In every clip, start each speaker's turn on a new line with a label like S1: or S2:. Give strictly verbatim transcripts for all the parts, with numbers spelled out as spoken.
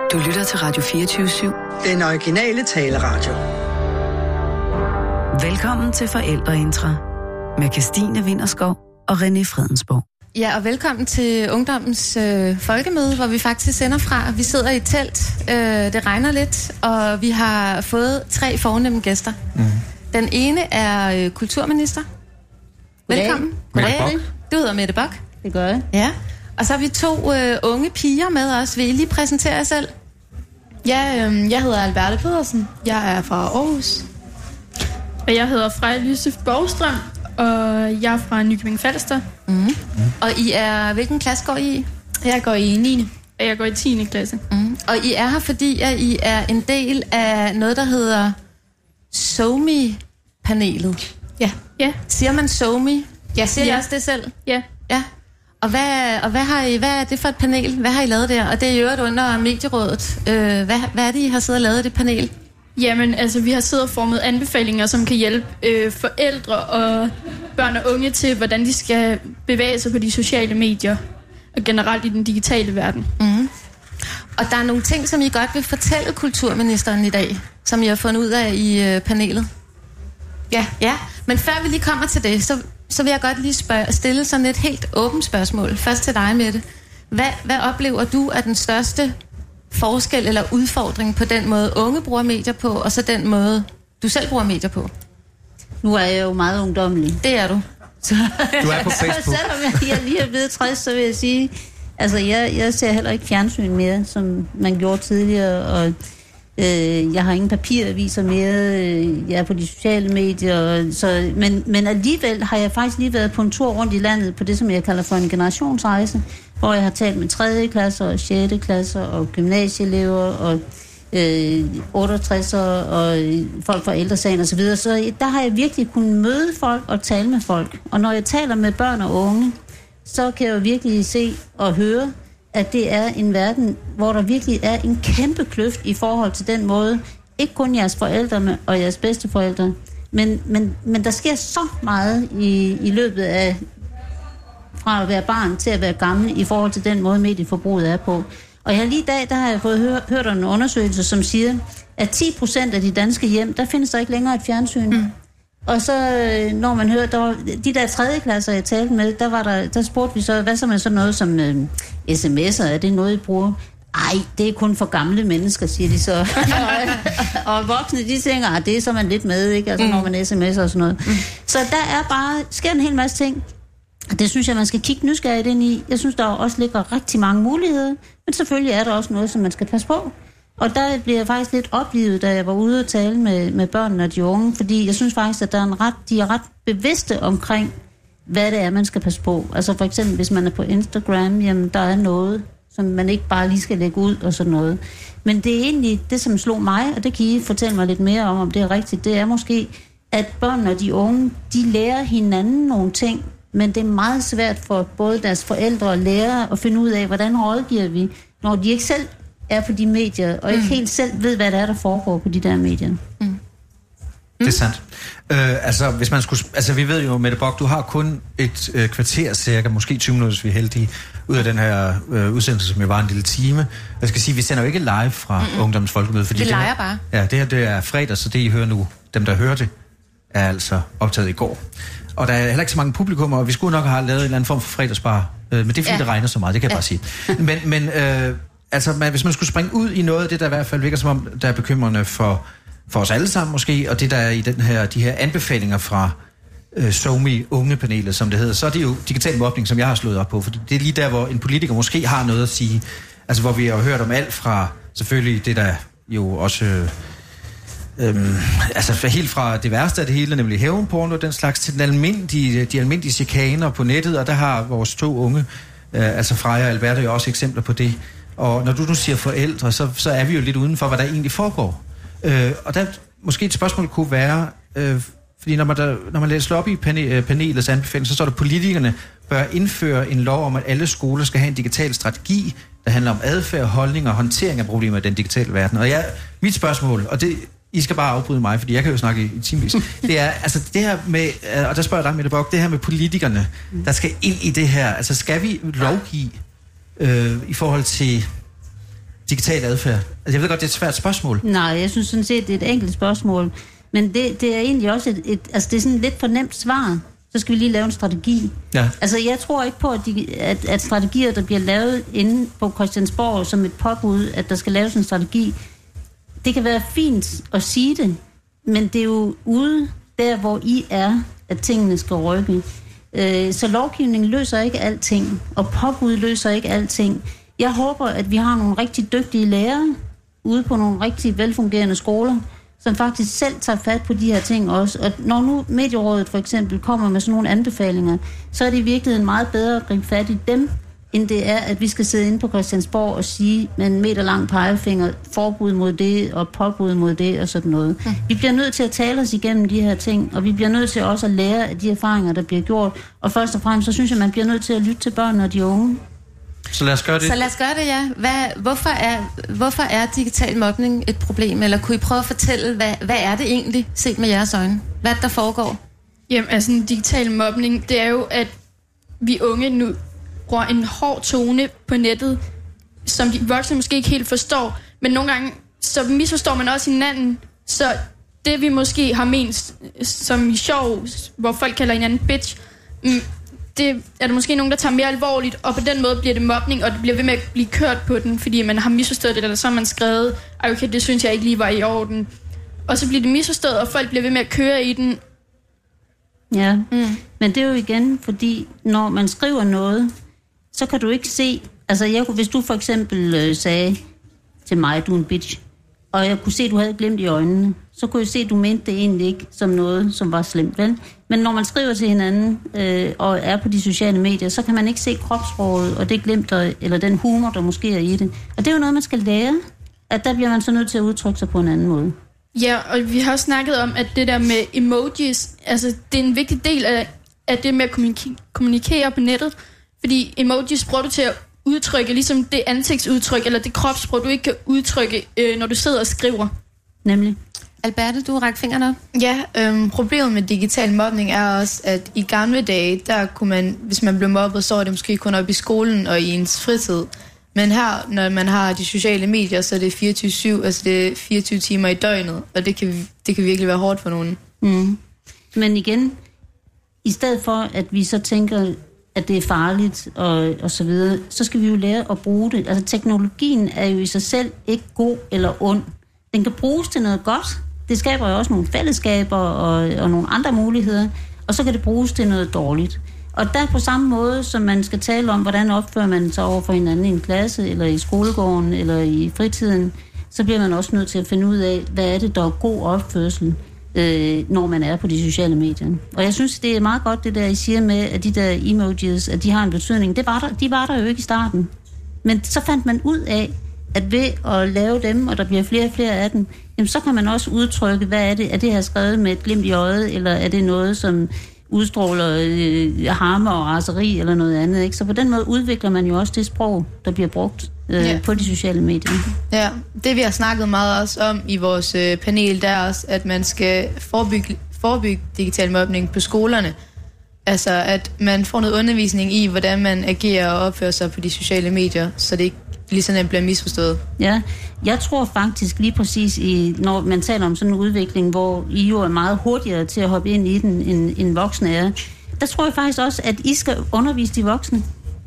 S1: Du lytter til Radio fireogtyve syv.
S2: Den originale taleradio.
S1: Velkommen til Forældreintra med Kirstine Vinterskov og René Fredensborg.
S3: Ja, og velkommen til Ungdommens øh, Folkemøde, hvor vi faktisk sender fra. Vi sidder i et telt, øh, det regner lidt, og vi har fået tre fornemme gæster. Mm. Den ene er øh, kulturminister. Velkommen.
S4: Mette Bock.
S3: Du hedder Mette Bock.
S4: Det gør jeg.
S3: Ja. Og så har vi to øh, unge piger med os. Vil I lige præsentere jer selv?
S5: Ja, øh, jeg hedder Alberte Pedersen. Jeg er fra Aarhus.
S6: Og jeg hedder Freja Lyse Borgstrøm, og jeg er fra Nykøbing Falster.
S3: Mm. Mm. Og I er, hvilken klasse går I i?
S5: Jeg går i niende
S6: Og jeg går i tiende klasse.
S3: Mm. Og I er her, fordi at I er en del af noget, der hedder SoMe-panelet.
S5: Ja.
S6: Ja.
S3: Siger man SoMe?
S5: Ja.
S3: Siger
S6: ja.
S3: I også det selv?
S6: Ja.
S3: Ja. Og, hvad, og hvad, har I, hvad er det for et panel? Hvad har I lavet der? Og det er jo under Medierådet. Øh, hvad, hvad er det, I har siddet og lavet i det panel?
S6: Jamen, altså, vi har siddet og formet anbefalinger, som kan hjælpe øh, forældre og børn og unge til, hvordan de skal bevæge sig på de sociale medier og generelt i den digitale verden.
S3: Mm. Og der er nogle ting, som I godt vil fortælle kulturministeren i dag, som I har fundet ud af i øh, panelet. Ja, ja. Men før vi lige kommer til det, så, så vil jeg godt lige spørge, stille sådan et helt åbent spørgsmål. Først til dig, Mette. Hvad, hvad oplever du er den største forskel eller udfordring på den måde, unge bruger medier på, og så den måde, du selv bruger medier på?
S4: Nu er jeg jo meget ungdommelig.
S3: Det er du.
S4: Så,
S7: du er på Facebook.
S4: Så selvom jeg lige er blevet tres, så vil jeg sige, altså jeg, jeg ser heller ikke fjernsyn mere, som man gjorde tidligere, og øh, jeg har ingen papiraviser mere, øh, jeg er på de sociale medier, så, men, men alligevel har jeg faktisk lige været på en tur rundt i landet på det, som jeg kalder for en generationsrejse, hvor jeg har talt med tredje klasser og sjette klasser og gymnasieelever og øh, otteogtredsere og folk fra ældresagen og så videre. Så der har jeg virkelig kunnet møde folk og tale med folk. Og når jeg taler med børn og unge, så kan jeg jo virkelig se og høre, at det er en verden, hvor der virkelig er en kæmpe kløft i forhold til den måde, ikke kun jeres forældre og jeres bedsteforældre, men, men, men der sker så meget i, i løbet af fra at være barn til at være gammel i forhold til den måde, medieforbruget er på. Og jeg lige i dag, der har jeg fået hør, hørt en undersøgelse, som siger, at ti procent af de danske hjem, der findes der ikke længere et fjernsyn. Mm. Og så, når man hører, der var, de der tredje klasser, jeg talte med, der, var der, der spurgte vi så, hvad så med sådan noget som øh, sms'er, er det noget, I bruger? Ej, det er kun for gamle mennesker, siger de så. Og voksne, de tænker, at det er så man lidt med, ikke? Altså, mm. når man sms'er og sådan noget. Mm. Så der er bare, sker en hel masse ting. Og det synes jeg, man skal kigge nysgerrigt ind i. Jeg synes, der også ligger rigtig mange muligheder, men selvfølgelig er der også noget, som man skal passe på. Og der bliver jeg faktisk lidt oplevet, da jeg var ude og tale med, med børnene og de unge, fordi jeg synes faktisk, at der er en ret, de er ret bevidste omkring, hvad det er, man skal passe på. Altså for eksempel, hvis man er på Instagram, jamen der er noget, som man ikke bare lige skal lægge ud og sådan noget. Men det er egentlig det, som slog mig, og det kan I fortælle mig lidt mere om, om det er rigtigt, det er måske, at børnene og de unge, de lærer hinanden nogle ting, men det er meget svært for både deres forældre og lærere at finde ud af, hvordan rådgiver vi, når de ikke selv er på de medier, og ikke mm. helt selv ved, hvad der er, der foregår på de der medier. Mm.
S7: Det er sandt. Øh, altså, hvis man skulle, altså, vi ved jo, Mette Bock, du har kun et øh, kvarter cirka, måske tyve minutter, hvis vi er heldige, ud af den her øh, udsendelse, som jo var en lille time. Jeg skal sige, vi sender jo ikke live fra Mm-mm. Ungdommens Folkemøde, fordi
S3: det leger
S7: det her,
S3: bare.
S7: Ja, det her det er fredag, så det I hører nu, dem der hører det, er altså optaget i går. Og der er heller ikke så mange publikummer, og vi skulle nok have lavet en eller anden form for fredagsbar, øh, men det er fordi, ja. det regner så meget, det kan jeg ja. bare sige. Men, men øh, altså, man, hvis man skulle springe ud i noget af det, der i hvert fald virker som om, der er bekymrende for, for os alle sammen måske, og det der er i den her, de her anbefalinger fra øh, SoMe Unge-panelet, som det hedder, så er det jo digital mobning, som jeg har slået op på, for det er lige der, hvor en politiker måske har noget at sige, altså hvor vi har hørt om alt fra, selvfølgelig det der jo også... Øh, Øhm, altså helt fra det værste af det hele, nemlig hævnporno og den slags, til den almindelige, de almindelige chikaner på nettet, og der har vores to unge, øh, altså Freja og Alberte, jo også eksempler på det. Og når du nu siger forældre, så, så er vi jo lidt uden for, hvad der egentlig foregår. Øh, og der måske et spørgsmål kunne være, øh, fordi når man, der, når man læser op i panelets anbefaling, så står der, at politikerne bør indføre en lov om, at alle skoler skal have en digital strategi, der handler om adfærd, holdning og håndtering af problemer i den digitale verden. Og jeg, mit spørgsmål, og det... I skal bare afbryde mig, fordi jeg kan jo snakke i, i timevis. Det er, altså det her med, og der spørger jeg dig, Mette Bock, det her med politikerne, der skal ind i det her. Altså skal vi lovgive øh, i forhold til digital adfærd? Altså, jeg ved godt, det er et svært spørgsmål.
S4: Nej, jeg synes sådan set, det er et enkelt spørgsmål. Men det, det er egentlig også et, et... Altså, det er sådan et lidt for nemt svar. Så skal vi lige lave en strategi.
S7: Ja.
S4: Altså, jeg tror ikke på, at, de, at, at strategier, der bliver lavet inde på Christiansborg som et påbud, at der skal laves en strategi. Det kan være fint at sige det, men det er jo ude der, hvor I er, at tingene skal rykke. Øh, så lovgivningen løser ikke alting, og påbud løser ikke alting. Jeg håber, at vi har nogle rigtig dygtige lærere ude på nogle rigtig velfungerende skoler, som faktisk selv tager fat på de her ting også. Og når nu Medierådet for eksempel kommer med sådan nogle anbefalinger, så er det i virkeligheden meget bedre at gribe fat i dem, end det er, at vi skal sidde inde på Christiansborg og sige med en meter lang pegefinger, forbud mod det og påbud mod det og sådan noget. Mm. Vi bliver nødt til at tale os igennem de her ting, og vi bliver nødt til også at lære af de erfaringer, der bliver gjort. Og først og fremmest, så synes jeg, man bliver nødt til at lytte til børnene og de unge.
S7: Så lad os gøre det.
S3: Så lad os gøre det, ja. Hvad, hvorfor, er, hvorfor er digital mobning et problem? Eller kunne I prøve at fortælle, hvad, hvad er det egentlig, set med jeres øjne? Hvad der foregår?
S6: Jamen, altså en digital mobning, det er jo, at vi unge nu bruger en hård tone på nettet, som de voksne måske ikke helt forstår. Men nogle gange, så misforstår man også hinanden. Så det, vi måske har ment som i sjov, hvor folk kalder hinanden bitch, det er der måske nogen, der tager mere alvorligt, og på den måde bliver det mobning, og det bliver ved med at blive kørt på den, fordi man har misforstået det, eller så har man skrevet, ej okay, det synes jeg ikke lige var i orden. Og så bliver det misforstået, og folk bliver ved med at køre i den.
S4: Ja, mm. Men det er jo igen, fordi når man skriver noget, så kan du ikke se, altså jeg, hvis du for eksempel øh, sagde til mig, du er en bitch, og jeg kunne se, at du havde glemt i øjnene, så kunne jeg se, at du mente det egentlig ikke som noget, som var slemt, vel? Men når man skriver til hinanden øh, og er på de sociale medier, så kan man ikke se kropssproget og det glemt, der, eller den humor, der måske er i det. Og det er jo noget, man skal lære, at der bliver man så nødt til at udtrykke sig på en anden måde.
S6: Ja, og vi har også snakket om, at det der med emojis, altså det er en vigtig del af, af det med at kommunik- kommunikere på nettet, fordi emojis bruger du til at udtrykke, ligesom det ansigtsudtryk, eller det kropssprog, du ikke kan udtrykke, øh, når du sidder og skriver.
S4: Nemlig.
S3: Alberte, du rækker fingrene op.
S5: Ja, øhm, problemet med digital mobning er også, at i gamle dage, der kunne man, hvis man blev mobbet, så var det måske kun op i skolen og i ens fritid. Men her, når man har de sociale medier, så er det fireogtyve syv, altså det er fireogtyve timer i døgnet, og det kan, det kan virkelig være hårdt for nogen.
S4: Mm. Men igen, i stedet for, at vi så tænker, at det er farligt og, og så videre, så skal vi jo lære at bruge det. Altså teknologien er jo i sig selv ikke god eller ond. Den kan bruges til noget godt. Det skaber jo også nogle fællesskaber og, og nogle andre muligheder, og så kan det bruges til noget dårligt. Og der på samme måde, som man skal tale om, hvordan opfører man sig over for hinanden i en klasse, eller i skolegården, eller i fritiden, så bliver man også nødt til at finde ud af, hvad er det, der er god opførsel, øh, når man er på de sociale medier. Og jeg synes, det er meget godt, det der, I siger med, at de der emojis, at de har en betydning. Det var der, de var der jo ikke i starten. Men så fandt man ud af, at ved at lave dem, og der bliver flere og flere af dem, jamen så kan man også udtrykke, hvad er det, er det her skrevet med et glimt i øjet, eller er det noget, som udstråler øh, harme og raseri, eller noget andet, ikke? Så på den måde udvikler man jo også det sprog, der bliver brugt øh, ja. på de sociale medier.
S5: Ja, det vi har snakket meget også om i vores øh, panel, der er også, at man skal forebygge, forebygge digital mobning på skolerne. Altså, at man får noget undervisning i, hvordan man agerer og opfører sig på de sociale medier, så det ikke lige sådan, at bliver misforstået. Ja,
S4: jeg tror faktisk lige præcis, i, når man taler om sådan en udvikling, hvor I jo er meget hurtigere til at hoppe ind i den, end, end voksne er, der tror jeg faktisk også, at I skal undervise de voksne.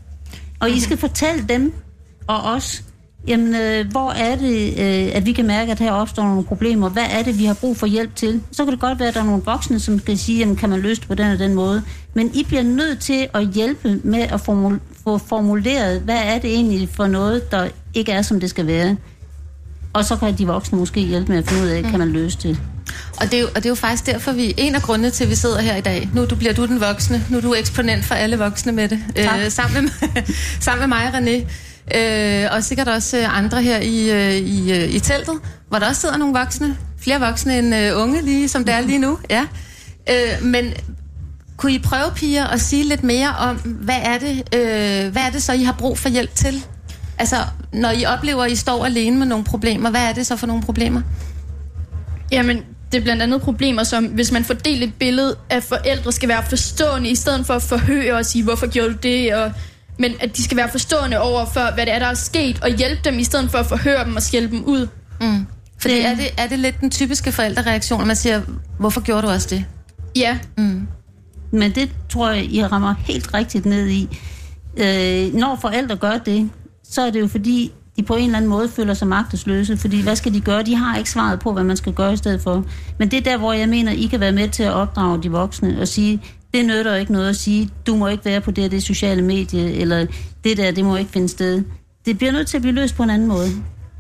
S4: Og I skal fortælle dem og os, jamen, øh, hvor er det, øh, at vi kan mærke, at her opstår nogle problemer? Hvad er det, vi har brug for hjælp til? Så kan det godt være, at der er nogle voksne, som kan sige, jamen, kan man løse det på den og den måde? Men I bliver nødt til at hjælpe med at formul- få formuleret, hvad er det egentlig for noget, der ikke er, som det skal være? Og så kan de voksne måske hjælpe med at finde ud af, kan man løse det?
S3: Og det, er jo, og det er jo faktisk derfor, vi en af grundene til, at vi sidder her i dag. Nu du bliver du den voksne. Nu er du eksponent for alle voksne med det. Øh, sammen, med, sammen med mig, René. Øh, og sikkert også andre her i, i, i teltet, hvor der også sidder nogle voksne. Flere voksne end uh, unge, lige som det er lige nu. Ja. Øh, men kunne I prøve, piger, at sige lidt mere om, hvad er det, øh, hvad er det så, I har brug for hjælp til? Altså, når I oplever, at I står alene med nogle problemer, hvad er det så for nogle problemer?
S6: Jamen, det er blandt andet problemer, som hvis man får delt et billede af forældre, skal være forstående, i stedet for at forhøre og sige, hvorfor gjorde du det, og men at de skal være forstående over for, hvad det er, der er sket, og hjælpe dem, i stedet for at forhøre dem og skælde dem ud.
S3: Mm. Fordi det, er, det, er det lidt den typiske forældrereaktion, at man siger, hvorfor gjorde du også det?
S6: Ja.
S4: Mm. Men det tror jeg, I rammer helt rigtigt ned i. Øh, når forældre gør det, så er det jo fordi, de på en eller anden måde føler sig magtesløse, fordi hvad skal de gøre? De har ikke svaret på, hvad man skal gøre i stedet for. Men det er der, hvor jeg mener, I kan være med til at opdrage de voksne og sige, det nytter ikke noget at sige, du må ikke være på det, det sociale medie, eller det der, det må ikke finde sted. Det bliver nødt til at blive løst på en anden måde.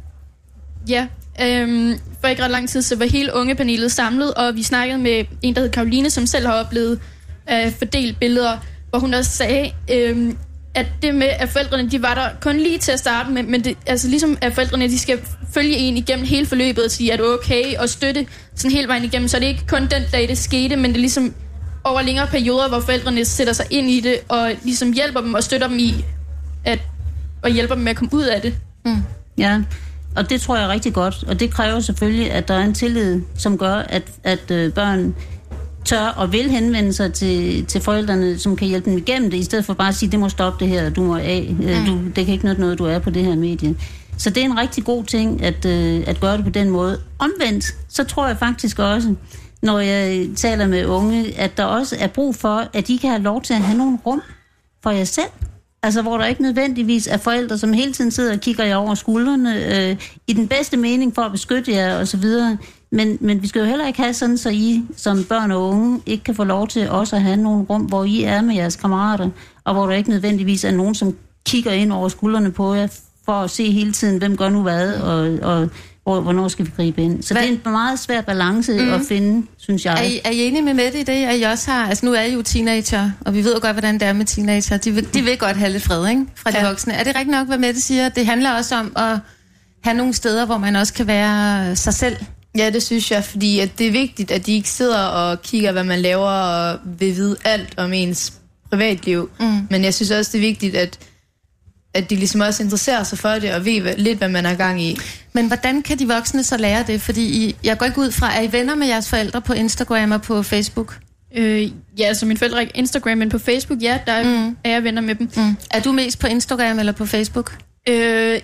S6: Ja, øhm, for ikke ret lang tid, så var hele ungepanelet samlet, og vi snakkede med en, der hed Karoline, som selv har oplevet at fordele billeder, hvor hun også sagde, øhm, at det med, at forældrene, de var der kun lige til at starte med, men det, altså ligesom, at forældrene, de skal følge en igennem hele forløbet og sige, at du er okay, og støtte sådan hele vejen igennem, så er det ikke kun den dag, det skete, men det er ligesom over længere perioder, hvor forældrene sætter sig ind i det, og ligesom hjælper dem og støtter dem i, at, og hjælper dem med at komme ud af det.
S4: Mm. Ja, og det tror jeg er rigtig godt, og det kræver selvfølgelig, at der er en tillid, som gør, at, at øh, børn tør og vil henvende sig til, til forældrene, som kan hjælpe dem igennem det, i stedet for bare at sige, det må stoppe det her, du må af, mm. du, det kan ikke nytte noget, du er på det her medie. Så det er en rigtig god ting, at, øh, at gøre det på den måde. Omvendt, så tror jeg faktisk også, når jeg taler med unge, at der også er brug for, at de kan have lov til at have nogle rum for jer selv. Altså, hvor der ikke nødvendigvis er forældre, som hele tiden sidder og kigger jer over skuldrene, øh, i den bedste mening for at beskytte jer, og så videre. Men, men vi skal jo heller ikke have sådan, så I som børn og unge ikke kan få lov til også at have nogle rum, hvor I er med jeres kammerater, og hvor der ikke nødvendigvis er nogen, som kigger ind over skuldrene på jer, for at se hele tiden, hvem gør nu hvad, og, og hvor, hvornår skal vi gribe ind. Så hvad? Det er en meget svær balance mm. at finde, synes jeg.
S3: Er I, er I enige med Mette i det, at I også har... Altså nu er I jo teenager, og vi ved jo godt, hvordan det er med teenager. De vil, de vil godt have lidt fred, ikke? Fra ja. De voksne. Er det rigtigt nok, hvad Mette siger? Det handler også om at have nogle steder, hvor man også kan være sig selv.
S5: Ja, det synes jeg, fordi at det er vigtigt, at de ikke sidder og kigger, hvad man laver, og vil vide alt om ens privatliv. Mm. Men jeg synes også, det er vigtigt, at at de ligesom også interesserer sig for det, og ved lidt, hvad man er gang i.
S3: Men hvordan kan de voksne så lære det? Fordi I, jeg går ikke ud fra, er I venner med jeres forældre på Instagram og på Facebook?
S6: Øh, ja, altså mine forældre er ikke Instagram, men på Facebook, ja, der mm. er jeg venner med dem.
S3: Mm. Er du mest på Instagram eller på Facebook?
S6: Øh,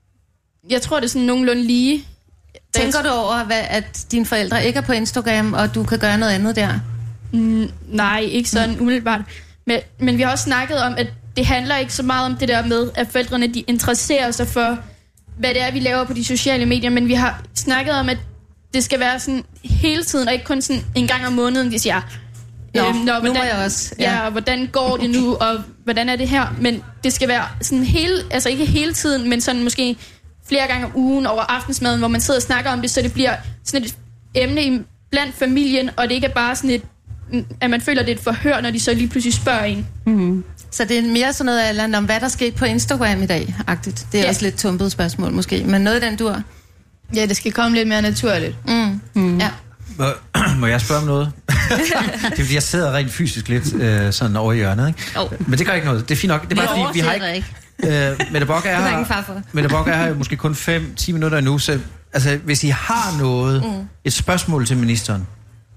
S6: jeg tror, det er sådan nogenlunde lige.
S3: Tænker du over, hvad, at dine forældre ikke er på Instagram, og du kan gøre noget andet der?
S6: Mm, nej, ikke sådan mm. umiddelbart. Men, men vi har også snakket om, at det handler ikke så meget om det der med, at forældrene de interesserer sig for, hvad det er, vi laver på de sociale medier, men vi har snakket om, at det skal være sådan hele tiden, og ikke kun sådan en gang om måneden, de siger,
S3: Nå,
S6: øhm, når,
S3: nu
S6: hvordan,
S3: må jeg også. Ja.
S6: Ja, og hvordan går det nu, og hvordan er det her? Men det skal være sådan hele, altså ikke hele tiden, men sådan måske flere gange om ugen over aftensmaden, hvor man sidder og snakker om det, så det bliver sådan et emne i, blandt familien, og det ikke er bare sådan et, at man føler, det er et forhør, når de så lige pludselig spørger en.
S3: Mm-hmm. Så det er mere sådan noget eller om, hvad der skete på Instagram i dag-agtigt. Det er ja. Også lidt tumpet spørgsmål måske, men noget af den dur.
S5: Ja, det skal komme lidt mere naturligt.
S3: Mm. Mm. Ja.
S7: Må, må jeg spørge om noget? Det er fordi, jeg sidder rent fysisk lidt øh, sådan over i hjørnet, ikke? Oh. Men det gør ikke noget. Det er fint nok. Det er bare fordi, vi har ikke... Øh, Mette Bock er her, Mette Bock er her måske kun fem til ti minutter endnu, så altså, hvis I har noget, mm. et spørgsmål til ministeren,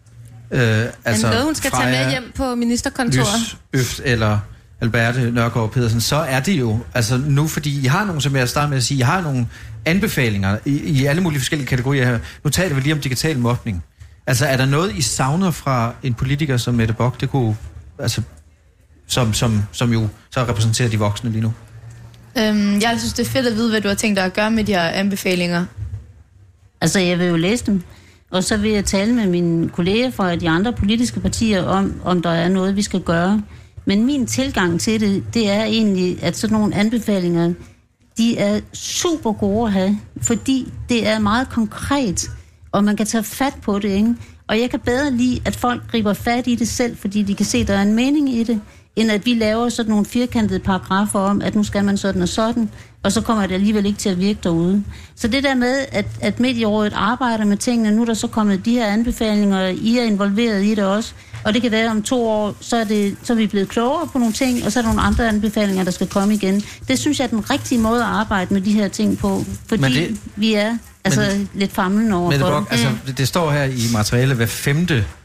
S7: øh, altså
S3: noget, hun skal Freja, tage med hjem på ministerkontoret,
S7: Lys, Øft eller Alberte Nørgaard Pedersen, så er det jo, altså nu, fordi I har nogle, som jeg starter med at sige, I har nogle anbefalinger i, i alle mulige forskellige kategorier her. Nu taler vi lige om digital mobning. Altså, er der noget, I savner fra en politiker som Mette Bock, det kunne, altså, som, som, som jo så repræsenterer de voksne lige nu?
S5: Øhm, jeg synes, det er fedt at vide, hvad du har tænkt dig at gøre med de her anbefalinger.
S4: Altså, jeg vil jo læse dem, og så vil jeg tale med mine kolleger fra de andre politiske partier om, om der er noget, vi skal gøre. Men min tilgang til det, det er egentlig, at sådan nogle anbefalinger, de er super gode at have, fordi det er meget konkret, og man kan tage fat på det, ikke? Og jeg kan bedre lide, at folk griber fat i det selv, fordi de kan se, at der er en mening i det, end at vi laver sådan nogle firkantede paragrafer om, at nu skal man sådan og sådan, og så kommer det alligevel ikke til at virke derude. Så det der med, at, at Medierådet arbejder med tingene, nu er der så kommet de her anbefalinger, I er involveret i det også, og det kan være om to år, så er, det, så er vi blevet klogere på nogle ting, og så er der nogle andre anbefalinger, der skal komme igen. Det synes jeg er den rigtige måde at arbejde med de her ting på, fordi det, vi er altså men, lidt famlende over for
S7: det. Altså, det står her i materialet, hver femte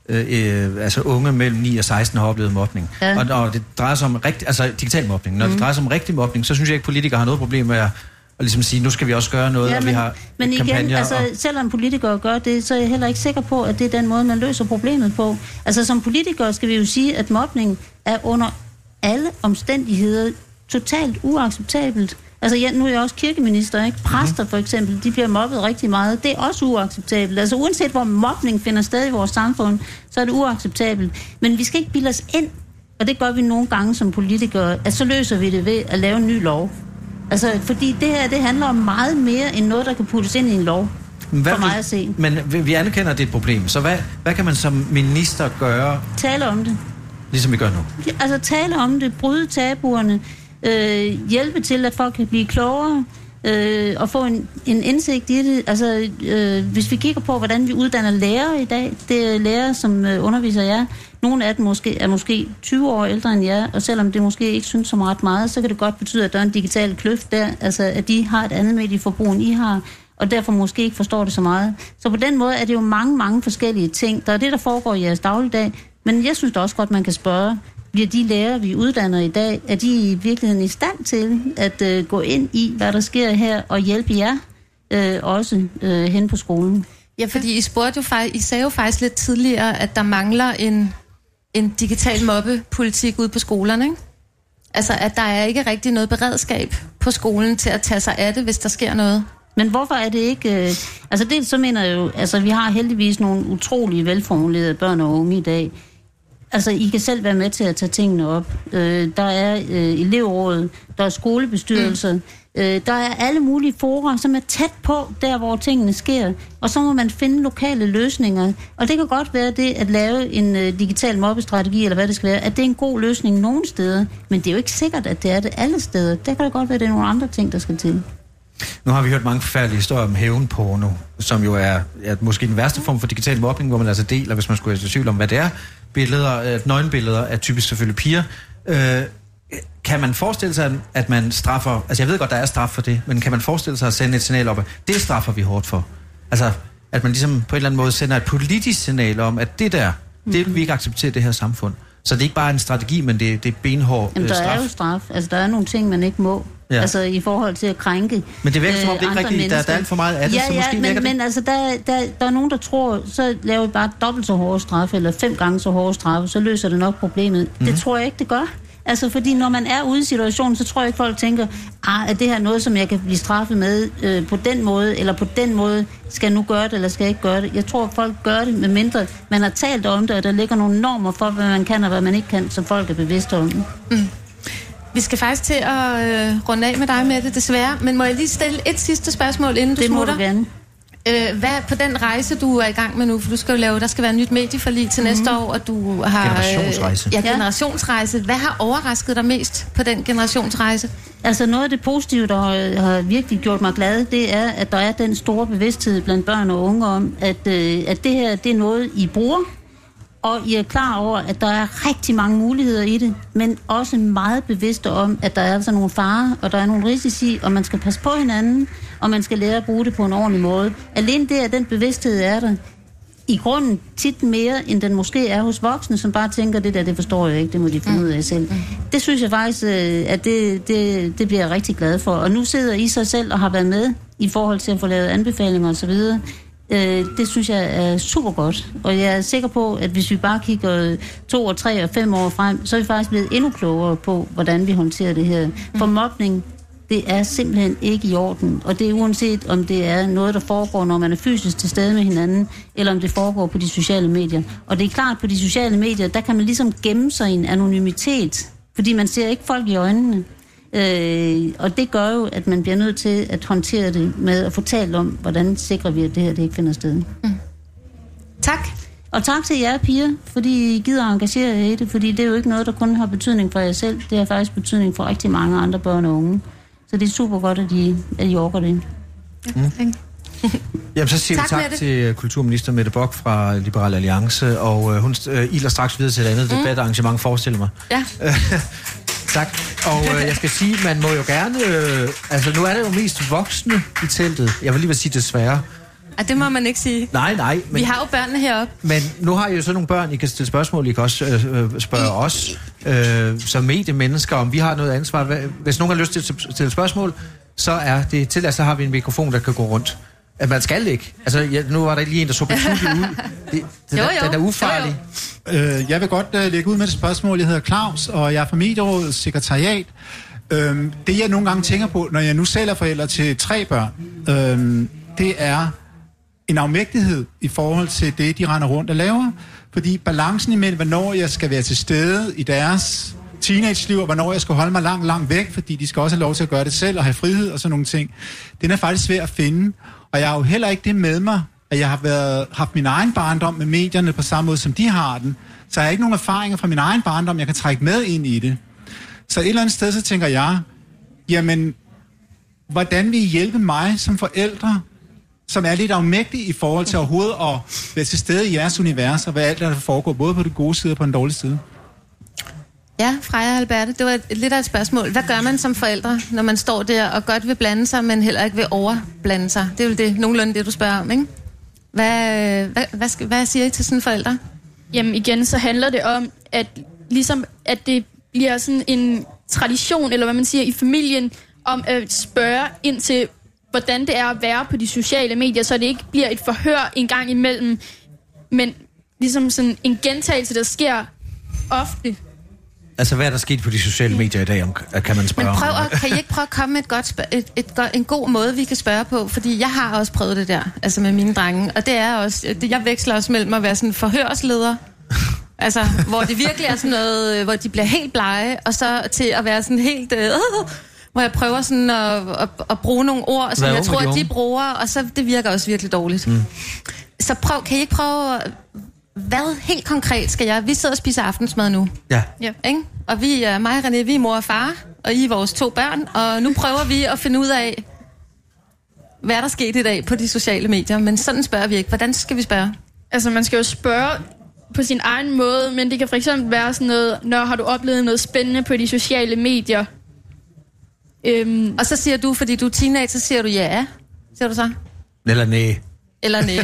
S7: øh, altså unge mellem ni og seksten har oplevet mobning. Ja. Og når det drejer sig om rigtig, altså digital mobning, når mm. det drejer sig om rigtig mobning, så synes jeg ikke, politikere har noget problem med at og ligesom sige, nu skal vi også gøre noget, ja, men, og vi har
S4: men igen,
S7: kampagner.
S4: Altså,
S7: og...
S4: selvom politikere gør det, så er jeg heller ikke sikker på, at det er den måde, man løser problemet på. Altså som politikere skal vi jo sige, at mobning er under alle omstændigheder totalt uacceptabelt. Altså ja, nu er jeg også kirkeminister, ikke? Præster for eksempel, de bliver mobbet rigtig meget. Det er også uacceptabelt. Altså uanset hvor mobning finder sted i vores samfund, så er det uacceptabelt. Men vi skal ikke bilde os ind, og det gør vi nogle gange som politikere, at så løser vi det ved at lave en ny lov. Altså, fordi det her, det handler om meget mere end noget, der kan puttes ind i en lov, hvad, for mig at se.
S7: Men vi anerkender, at det er et problem, så hvad, hvad kan man som minister gøre?
S4: Tale om det.
S7: Ligesom vi gør nu?
S4: Ja, altså, tale om det, bryde tabuerne, øh, hjælpe til, at folk kan blive klogere, øh, og få en, en indsigt i det. Altså, øh, hvis vi kigger på, hvordan vi uddanner lærere i dag, det er lærere, som øh, underviser jer. Nogle af dem måske, er måske tyve år ældre end jer, og selvom det måske ikke synes som ret meget, så kan det godt betyde, at der er en digital kløft der, altså at de har et andet medieforbrug, end I har, og derfor måske ikke forstår det så meget. Så på den måde er det jo mange, mange forskellige ting. Der er det, der foregår i jeres dagligdag, men jeg synes da også godt, man kan spørge, bliver de lærere, vi uddanner i dag, er de i virkeligheden i stand til at øh, gå ind i, hvad der sker her, og hjælpe jer øh, også øh, hen på skolen?
S3: Ja, fordi I spurgte jo faktisk, I sagde jo faktisk lidt tidligere, at der mangler en en digital mobbepolitik ude på skolerne, ikke? Altså, at der er ikke rigtig noget beredskab på skolen til at tage sig af det, hvis der sker noget.
S4: Men hvorfor er det ikke... Øh, altså, det så mener jeg jo... Altså, vi har heldigvis nogle utrolige velformulerede børn og unge i dag. Altså, I kan selv være med til at tage tingene op. Øh, der er øh, elevråd, der er skolebestyrelser, mm. øh, der er alle mulige forer, som er tæt på, der hvor tingene sker. Og så må man finde lokale løsninger. Og det kan godt være det, at lave en øh, digital mobbestrategi, eller hvad det skal være, at det er en god løsning nogle steder. Men det er jo ikke sikkert, at det er det alle steder. Der kan det godt være, at det er nogle andre ting, der skal til.
S7: Nu har vi hørt mange forfærdelige historier om hævnporno, som jo er ja, måske den værste form for digital mobning, hvor man altså deler, hvis man skulle have tvivl om, hvad det er. Billeder, nøgenbilleder er typisk selvfølgelig piger. Øh, kan man forestille sig, at man straffer... Altså jeg ved godt, der er straf for det, men kan man forestille sig at sende et signal op, at det straffer vi hårdt for? Altså, at man ligesom på en eller anden måde sender et politisk signal om, at det der, det vil vi ikke acceptere i det her samfund. Så det er ikke bare en strategi, men det, det er benhård
S4: Jamen, der
S7: straf.
S4: er jo straf. Altså, der er nogle ting, man ikke må. Ja. Altså, i forhold til at krænke
S7: Men det virker som om, det ikke rigtigt. Der, der er alt for meget af det,
S4: ja,
S7: så
S4: ja,
S7: måske
S4: men,
S7: virker det.
S4: men altså, der, der, der er nogen, der tror, så laver vi bare dobbelt så hårde straffe, eller fem gange så hårde straffe, så løser det nok problemet. Mm-hmm. Det tror jeg ikke, det gør. Altså, fordi når man er ude i situationen, så tror jeg ikke, folk tænker, ah, er det her noget, som jeg kan blive straffet med øh, på den måde, eller på den måde, skal jeg nu gøre det, eller skal jeg ikke gøre det? Jeg tror, at folk gør det, med mindre man har talt om det, og der ligger nogle normer for, hvad man kan og hvad man ikke kan, så folk er bevidste om det. Mm.
S3: Vi skal faktisk til at øh, runde af med dig, Mette, desværre. Men må jeg lige stille et sidste spørgsmål, inden du
S4: det
S3: smutter?
S4: Det må du gerne.
S3: Øh, hvad på den rejse, du er i gang med nu, for du skal jo lave, der skal være et nyt medieforlig til mm. næste år, og du har...
S7: Generationsrejse.
S3: Øh, ja, generationsrejse. Hvad har overrasket dig mest på den generationsrejse?
S4: Altså noget af det positive, der har, har virkelig gjort mig glad, det er, at der er den store bevidsthed blandt børn og unge om, at, øh, at det her, det er noget, I bruger, og I er klar over, at der er rigtig mange muligheder i det, men også meget bevidste om, at der er altså nogle farer, og der er nogle risici, og man skal passe på hinanden, og man skal lære at bruge det på en ordentlig måde. Alene det, at den bevidsthed er der, i grunden tit mere, end den måske er hos voksne, som bare tænker, det der, det forstår jeg ikke, det må de finde mm. ud af selv. Mm. Det synes jeg faktisk, at det, det, det bliver jeg rigtig glad for. Og nu sidder I så selv og har været med i forhold til at få lavet anbefalinger osv., Øh, det synes jeg er super godt, og jeg er sikker på, at hvis vi bare kigger to og tre og fem år frem, så er vi faktisk blevet endnu klogere på, hvordan vi håndterer det her. For mobning, det er simpelthen ikke i orden, og det er uanset om det er noget, der foregår, når man er fysisk til stede med hinanden, eller om det foregår på de sociale medier. Og det er klart, på de sociale medier, der kan man ligesom gemme sig i en anonymitet, fordi man ser ikke folk i øjnene. Øh, og det gør jo, at man bliver nødt til at håndtere det med at fortælle om, hvordan sikrer vi, at det her det ikke finder sted. Mm.
S3: Tak.
S4: Og tak til jer piger, fordi I gider engagere jer i det, fordi det er jo ikke noget, der kun har betydning for jer selv. Det har faktisk betydning for rigtig mange andre børn og unge. Så det er super godt, at I, at I orker det.
S7: Mm. Jamen, så siger tak, vi tak til kulturminister Mette Bock fra Liberal Alliance, og øh, hun øh, iler straks videre til et andet mm. debatarrangement, forestiller mig.
S3: Ja.
S7: Tak. Og øh, jeg skal sige, man må jo gerne... Øh, altså, nu er det jo mest voksne i teltet. Jeg vil lige vil sige desværre.
S3: Ah, det må man ikke sige.
S7: Nej, nej. Men,
S3: vi har jo børnene heroppe.
S7: Men nu har I jo så nogle børn, I kan stille spørgsmål, I kan også øh, spørge os, øh, som mediemennesker, om vi har noget ansvar. Hvis nogen har lyst til at stille spørgsmål, så er det til, at så har vi en mikrofon, der kan gå rundt. At man skal ikke. Altså, ja, nu var der lige en, der så betydeligt ud. Det, det,
S3: jo, jo.
S7: Den er ufarlig.
S8: Jo, jo. Øh, jeg vil godt uh, lægge ud med et spørgsmål. Jeg hedder Claus, og jeg er fra Medierådets sekretariat. Øhm, det, jeg nogle gange tænker på, når jeg nu selv er forælder til tre børn, øhm, det er en afmægtighed i forhold til det, de render rundt og laver. Fordi balancen imellem, hvornår jeg skal være til stede i deres teenage-liv, og hvornår jeg skal holde mig langt, langt væk, fordi de skal også have lov til at gøre det selv og have frihed og sådan nogle ting, den er faktisk svær at finde. Og jeg har jo heller ikke det med mig, at jeg har været, haft min egen barndom med medierne på samme måde, som de har den. Så jeg har ikke nogen erfaringer fra min egen barndom, jeg kan trække med ind i det. Så et eller andet sted, så tænker jeg, jamen, hvordan vil I hjælpe mig som forældre, som er lidt afmægtige i forhold til overhovedet at være til stede i jeres univers, og hvad alt der foregår, både på det gode side og på den dårlige side?
S3: Ja, Freja og Alberte, det var et, lidt af et spørgsmål. Hvad gør man som forældre, når man står der og godt vil blande sig, men heller ikke vil overblande sig? Det er jo det, nogenlunde det, du spørger om, ikke? Hvad, hvad, hvad, skal, hvad siger I til sådan en forældre?
S6: Jamen igen, så handler det om, at ligesom, at det bliver sådan en tradition, eller hvad man siger, i familien, om at spørge ind til, hvordan det er at være på de sociale medier, så det ikke bliver et forhør en gang imellem, men ligesom sådan en gentagelse, der sker ofte.
S7: Altså, hvad er der sket på de sociale medier i dag, om, kan man spørge
S3: Men prøv
S7: om?
S3: at, kan I ikke prøve at komme med et godt spørg- et, et go- en god måde, vi kan spørge på? Fordi jeg har også prøvet det der, altså med mine drenge, og det er også, jeg veksler også mellem at være sådan en forhørsleder, altså, hvor det virkelig er sådan noget, hvor de bliver helt blege, og så til at være sådan helt, øh, hvor jeg prøver sådan at, at, at bruge nogle ord, som jeg tror, de, de bruger, og så det virker også virkelig dårligt. Mm. Så prøv, kan I ikke prøve, hvad helt konkret skal jeg? Vi sidder og spiser aftensmad nu.
S7: Ja.
S3: Ja. Ikke? Og vi er mig og René, vi er mor og far, og I er vores to børn, og nu prøver vi at finde ud af, hvad der er sket i dag på de sociale medier, men sådan spørger vi ikke. Hvordan skal vi spørge?
S6: Altså, man skal jo spørge på sin egen måde, men det kan for eksempel være sådan noget, når har du oplevet noget spændende på de sociale medier?
S3: Øhm, og så siger du, fordi du er teenager, så siger du ja. Siger du så?
S7: Eller nej.
S3: Eller nej.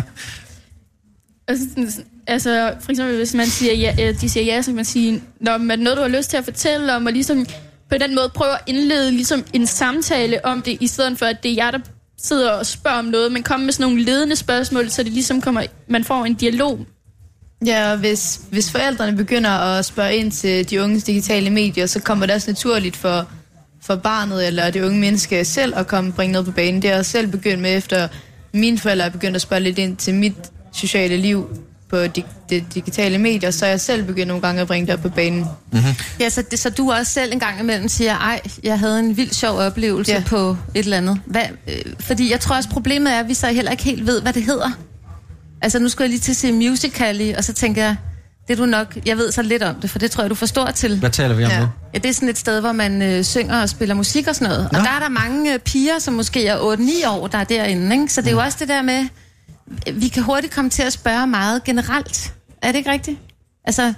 S6: altså, altså, for eksempel, hvis man siger ja, de siger ja, så kan man sige, når man noget, du har lyst til at fortælle om, og ligesom på den måde prøve at indlede ligesom en samtale om det, i stedet for, at det er jer, der sidder og spørger om noget, men kommer med sådan nogle ledende spørgsmål, så det ligesom kommer, man får en dialog.
S5: Ja, og hvis, hvis forældrene begynder at spørge ind til de unges digitale medier, så kommer det også naturligt for, for barnet eller det unge menneske selv at komme bringe noget på banen. Det har jeg selv begyndt med, efter mine forældre er begyndt at spørge lidt ind til mit sociale liv på de, de digitale medier, så er jeg selv begyndt nogle gange at bringe det op på banen.
S7: Mm-hmm.
S3: Ja, så, det, så du også selv en gang imellem siger, ej, jeg havde en vild sjov oplevelse ja. på et eller andet. Hvad, øh, fordi jeg tror også, problemet er, at vi så heller ikke helt ved, hvad det hedder. Altså, nu skulle jeg lige til at se Musical.ly, og så tænker jeg, det er du nok, jeg ved så lidt om det, for det tror jeg, du forstår til.
S7: Hvad taler vi om
S3: ja.
S7: nu?
S3: Ja, det er sådan et sted, hvor man øh, synger og spiller musik og sådan noget. Nå. Og der er der mange øh, piger, som måske er otte ni år, der er derinde, ikke? Så det er jo også det der med, vi kan hurtigt komme til at spørge meget generelt. Er det ikke rigtigt? Altså,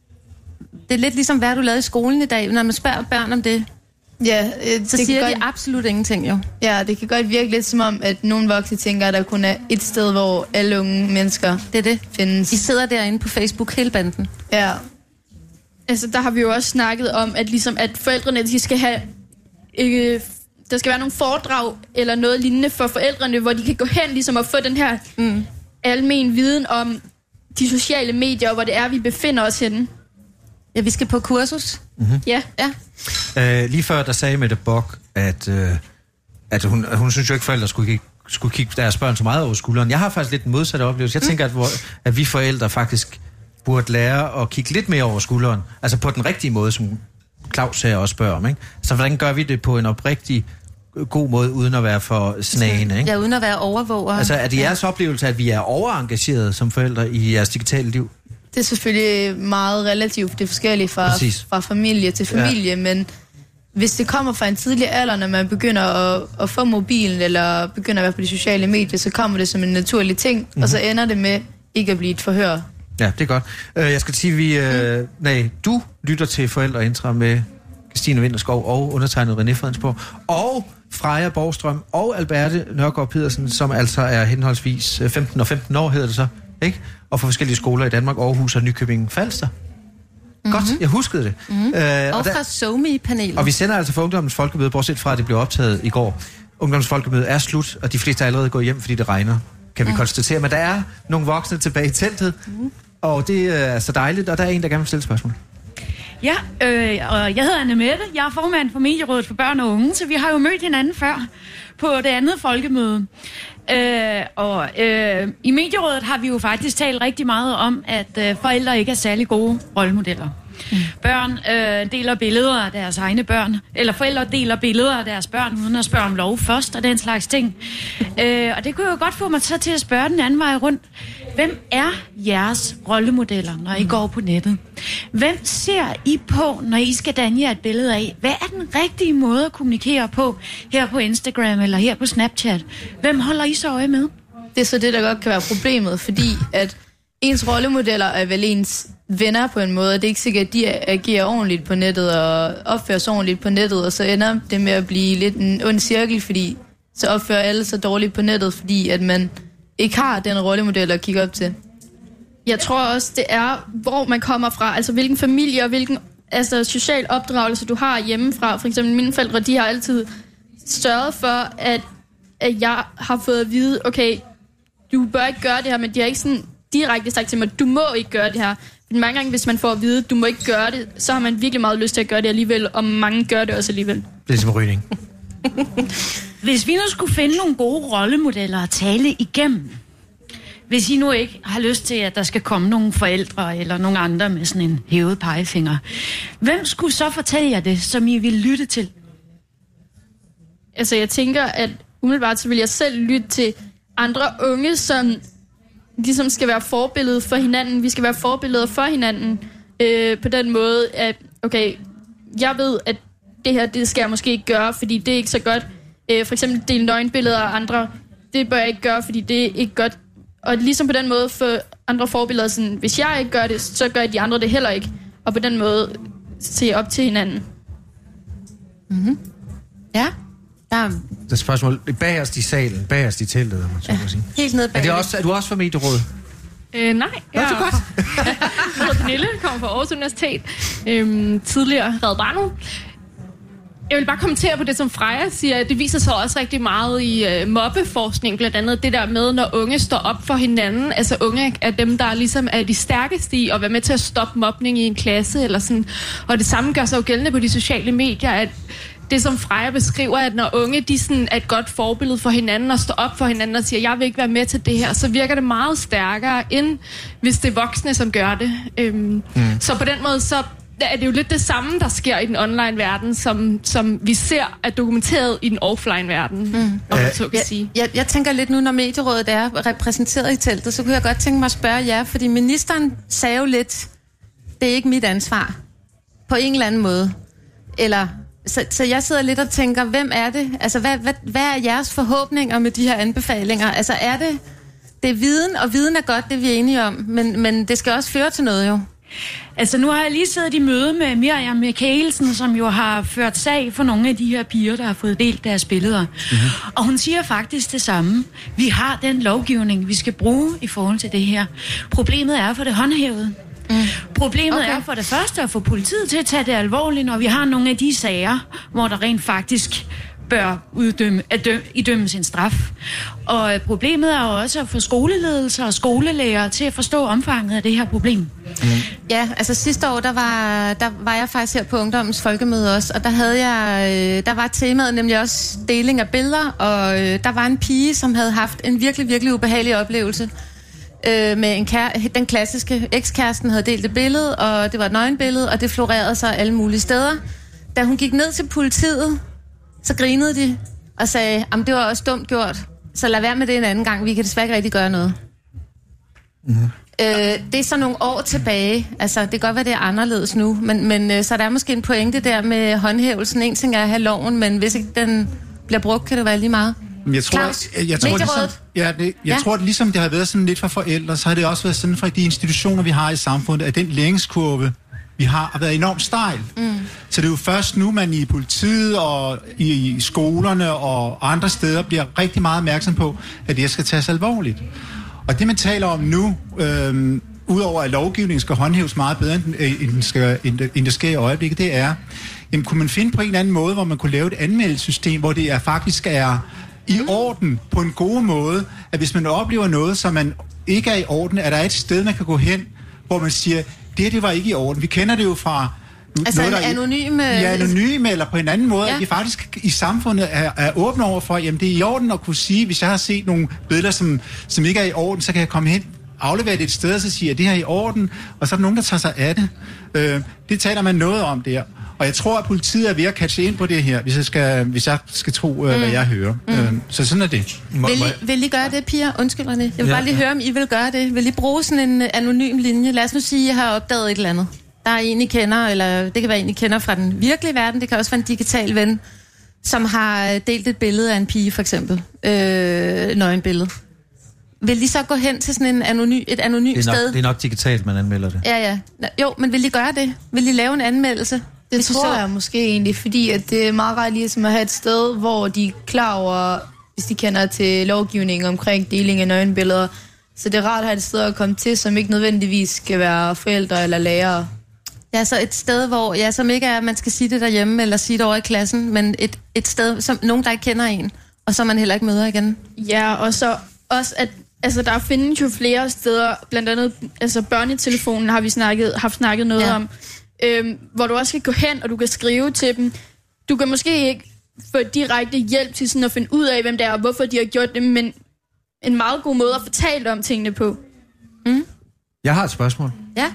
S3: det er lidt ligesom, hvad du lavede i skolen i dag, når man spørger børn om det.
S5: Ja, øh,
S3: så
S5: det
S3: siger de
S5: godt,
S3: absolut ingenting, jo.
S5: Ja, det kan godt virke lidt som om, at nogle voksne tænker, at der kun er et sted, hvor alle unge mennesker
S3: det er det.
S5: findes.
S3: De sidder derinde på Facebook, hele banden.
S6: Ja. Altså, der har vi jo også snakket om, at, ligesom, at forældrene, de skal have... Øh, der skal være nogle foredrag eller noget lignende for forældrene, hvor de kan gå hen ligesom, og få den her mm. almen viden om de sociale medier, og hvor det er, vi befinder os henne.
S3: Ja, vi skal på kursus.
S7: Mm-hmm.
S6: Ja.
S3: ja.
S7: Øh, lige før, der sagde Mette Bock, at, øh, at hun, hun synes jo ikke, forældre skulle kigge, skulle kigge deres børn så meget over skulderen. Jeg har faktisk lidt en modsatte oplevelse. Jeg mm. tænker, at, hvor, at vi forældre faktisk burde lære at kigge lidt mere over skulderen. Altså på den rigtige måde, som Claus her også spørger om, ikke? Så hvordan gør vi det på en oprigtig god måde, uden at være for snagende, ikke?
S3: Ja, uden at være overvåger.
S7: Altså er det jeres ja. oplevelse, at vi er overengagerede som forældre i jeres digitale liv?
S5: Det er selvfølgelig meget relativt, det er forskelligt fra, fra familie til familie, ja. Men hvis det kommer fra en tidlig alder, når man begynder at, at få mobilen, eller begynder at være på de sociale medier, så kommer det som en naturlig ting, mm-hmm. og så ender det med ikke at blive et forhør.
S7: Ja, det er godt. Jeg skal sige, vi, øh, mm. nej, du lytter til Forældreintra med Christine Vinterskov og undertegnet René Fredensborg. Og Freja Borgstrøm og Alberte Nørgaard Pedersen, som altså er henholdsvis femten og femten år, hedder det så, ikke? Og for forskellige skoler i Danmark, Aarhus og Nykøbing Falster. Mm-hmm. Godt, jeg huskede det.
S3: Mm-hmm. Øh, og, og fra SoMe-panelet.
S7: Og vi sender altså for Ungdommens Folkemøde, bortset fra, at det blev optaget i går. Ungdommens Folkemøde er slut, og de fleste er allerede gået hjem, fordi det regner, kan vi mm. konstatere. Men der er nogle voksne tilbage i teltet, mm. og det er så dejligt, og der er en, der gerne vil stille spørgsmål.
S9: Ja, øh, og jeg hedder Anne Mette. Jeg er formand for Medierådet for Børn og Unge, så vi har jo mødt hinanden før på det andet folkemøde. Øh, og øh, i Medierådet har vi jo faktisk talt rigtig meget om, at øh, forældre ikke er særlig gode rollemodeller. Mm. Børn øh, deler billeder af deres egne børn, eller forældre deler billeder af deres børn, uden at spørge om lov først, og den slags ting. øh, og det kunne jo godt få mig til at spørge den anden vej rundt. Hvem er jeres rollemodeller, når I går på nettet? Hvem ser I på, når I skal danne jer et billede af? Hvad er den rigtige måde at kommunikere på her på Instagram eller her på Snapchat? Hvem holder I så øje med?
S5: Det er så det, der godt kan være problemet, fordi at ens rollemodeller er vel ens venner på en måde, og det er ikke sikkert, at de agerer ordentligt på nettet og opfører sig ordentligt på nettet, og så ender det med at blive lidt en ond cirkel, fordi så opfører alle sig dårligt på nettet, fordi at man ikke har den rollemodel at kigge op til.
S6: Jeg tror også, det er, hvor man kommer fra, altså hvilken familie og hvilken altså, social opdragelse du har hjemmefra. For eksempel mine forældre, de har altid sørget for, at, at jeg har fået at vide, okay, du bør ikke gøre det her, men de har ikke sådan direkte sagt til mig, du må ikke gøre det her. Men mange gange, hvis man får at vide, du må ikke gøre det, så har man virkelig meget lyst til at gøre det alligevel, og mange gør det også alligevel.
S7: Det er som rygning.
S9: Hvis vi nu skulle finde nogle gode rollemodeller at tale igennem, hvis I nu ikke har lyst til, at der skal komme nogle forældre eller nogle andre med sådan en hævet pegefinger, hvem skulle så fortælle jer det, som I vil lytte til?
S6: Altså, jeg tænker, at umiddelbart så vil jeg selv lytte til andre unge, som ligesom skal være forbillede for hinanden. Vi skal være forbilleder for hinanden øh, på den måde, at okay, jeg ved, at det her, det skal jeg måske ikke gøre, fordi det er ikke så godt. Øh, for eksempel dele nøgenbilleder af andre, det bør jeg ikke gøre, fordi det er ikke godt. Og ligesom på den måde for andre forbilleder, sådan, hvis jeg ikke gør det, så gør de andre det heller ikke. Og på den måde se op til hinanden.
S3: Mm-hmm. Ja. Der
S7: Det er spørgsmål bagerst i salen, bagerst i teltet, man så ja, sige.
S3: Helt nede bag.
S7: Er, det også, er du også fra Medierådet?
S10: Øh, nej,
S7: jeg er godt.
S10: Jeg hedder Pernille, kommer fra Aarhus Universitet. Øhm, tidligere Red Barnet. Jeg vil bare kommentere på det, som Freja siger. Det viser sig også rigtig meget i øh, mobbeforskning, blandt andet det der med, når unge står op for hinanden. Altså unge er dem, der ligesom er de stærkeste i at være med til at stoppe mobning i en klasse. Eller sådan. Og det samme gør sig jo gældende på de sociale medier, at det, som Freja beskriver, at når unge de sådan er et godt forbillede for hinanden og står op for hinanden og siger, jeg vil ikke være med til det her, så virker det meget stærkere, end hvis det er voksne, som gør det. Øhm, mm. Så på den måde, så er det jo lidt det samme, der sker i den online-verden, som, som vi ser er dokumenteret i den offline-verden, mm. om man så kan
S3: jeg,
S10: sige.
S3: Jeg, jeg tænker lidt nu, når Medierådet er repræsenteret i teltet, så kunne jeg godt tænke mig at spørge jer, fordi ministeren sagde jo lidt, det er ikke mit ansvar, på en eller anden måde. Eller... Så, så jeg sidder lidt og tænker, hvem er det? Altså, hvad, hvad, hvad er jeres forhåbninger med de her anbefalinger? Altså, er det, det er viden, og viden er godt, det vi er enige om, men, men det skal også føre til noget jo.
S9: Altså, nu har jeg lige siddet i møde med Miriam Michaelsen, som jo har ført sag for nogle af de her piger, der har fået delt deres billeder. Mm-hmm. Og hun siger faktisk det samme. Vi har den lovgivning, vi skal bruge i forhold til det her. Problemet er for det håndhævet. Mm. Problemet okay. er for det første at få politiet til at tage det alvorligt, når vi har nogle af de sager, hvor der rent faktisk bør uddømme, dø, idømmes en straf. Og problemet er også at få skoleledelser og skolelærer til at forstå omfanget af det her problem.
S3: Mm. Ja, altså sidste år, der var, der var jeg faktisk her på Ungdommens Folkemøde også, og der havde jeg, der var temaet nemlig også deling af billeder, og der var en pige, som havde haft en virkelig, virkelig ubehagelig oplevelse. Med en kære, den klassiske ekskæresten havde delt et billede, og det var et nøgenbillede, og det florerede sig alle mulige steder. Da hun gik ned til politiet, så grinede de og sagde, at det var også dumt gjort, så lad være med det en anden gang, vi kan desværre ikke rigtig gøre noget. Mm. Øh, det er så nogle år tilbage, altså det kan godt være, det er anderledes nu, men, men så der er måske en pointe der med håndhævelsen. En ting er at have loven, men hvis ikke den bliver brugt, kan det være lige meget.
S8: Jeg tror,
S3: Claus,
S8: jeg, jeg, tror, ligesom, ja, det, jeg ja. tror, at ligesom det har været sådan lidt for forældre, så har det også været sådan for de institutioner, vi har i samfundet, at den læringskurve vi har, har været enormt stejl. Mm. Så det er jo først nu, man i politiet og i, i skolerne og andre steder bliver rigtig meget opmærksom på, at det skal tages alvorligt. Og det, man taler om nu, øh, udover at lovgivningen skal håndhæves meget bedre, end, end, den skal, end, end det sker i øjeblikket, det er, jamen, kunne man finde på en eller anden måde, hvor man kunne lave et anmeldelsessystem, hvor det er, faktisk er i orden på en god måde, at hvis man oplever noget, som man ikke er i orden, at der er et sted, man kan gå hen, hvor man siger, det det var ikke i orden. Vi kender det jo fra...
S3: Altså
S8: noget,
S3: en anonym...
S8: Ja, anonym, eller på en anden måde,
S3: ja.
S8: at vi faktisk i samfundet er, er åbne over for, jamen det er i orden at kunne sige, hvis jeg har set nogle billeder, som, som ikke er i orden, så kan jeg komme hen, aflevere det et sted, og så siger jeg, det her er i orden, og så er der nogen, der tager sig af det. Øh, det taler man noget om der. Og jeg tror, at politiet er ved at catche ind på det her, hvis jeg skal, hvis jeg skal tro, mm. hvad jeg hører. Mm. Øh, så sådan er det.
S3: Vil I, vil I gøre det, piger? Undskyld, René. Jeg vil ja, bare lige høre, om I vil gøre det. Vil I bruge sådan en anonym linje? Lad os nu sige, at jeg har opdaget et eller andet. Der er en, I kender, eller det kan være en, I kender fra den virkelige verden. Det kan også være en digital ven, som har delt et billede af en pige, for eksempel. Øh, nøgenbillede. Vil I så gå hen til sådan en anonym, et anonymt
S7: det nok,
S3: sted?
S7: Det er nok digitalt, man anmelder det.
S3: Ja, ja. Jo, men vil I gøre det? Vil I lave en anmeldelse?
S5: Det
S3: Hvis
S5: tror
S3: så...
S5: jeg måske egentlig, fordi at det er meget rart ligesom at have et sted, hvor de er klar over, hvis de kender til lovgivning omkring deling af nøgenbilleder. Så det er rart at have et sted at komme til, som ikke nødvendigvis skal være forældre eller lærere.
S3: Ja, så et sted, hvor, ja, som ikke er, at man skal sige det derhjemme, eller sige det over i klassen, men et, et sted, som nogen, der ikke kender en, og som man heller ikke møder igen.
S6: Ja, og så også, at altså, der findes jo flere steder, blandt andet altså, børnetelefonen har vi snakket, haft snakket noget ja. om, øhm, hvor du også kan gå hen, og du kan skrive til dem. Du kan måske ikke få direkte hjælp til sådan at finde ud af, hvem det er, og hvorfor de har gjort det, men en meget god måde at fortælle om tingene på.
S3: Mm.
S7: Jeg har et spørgsmål.
S3: Ja.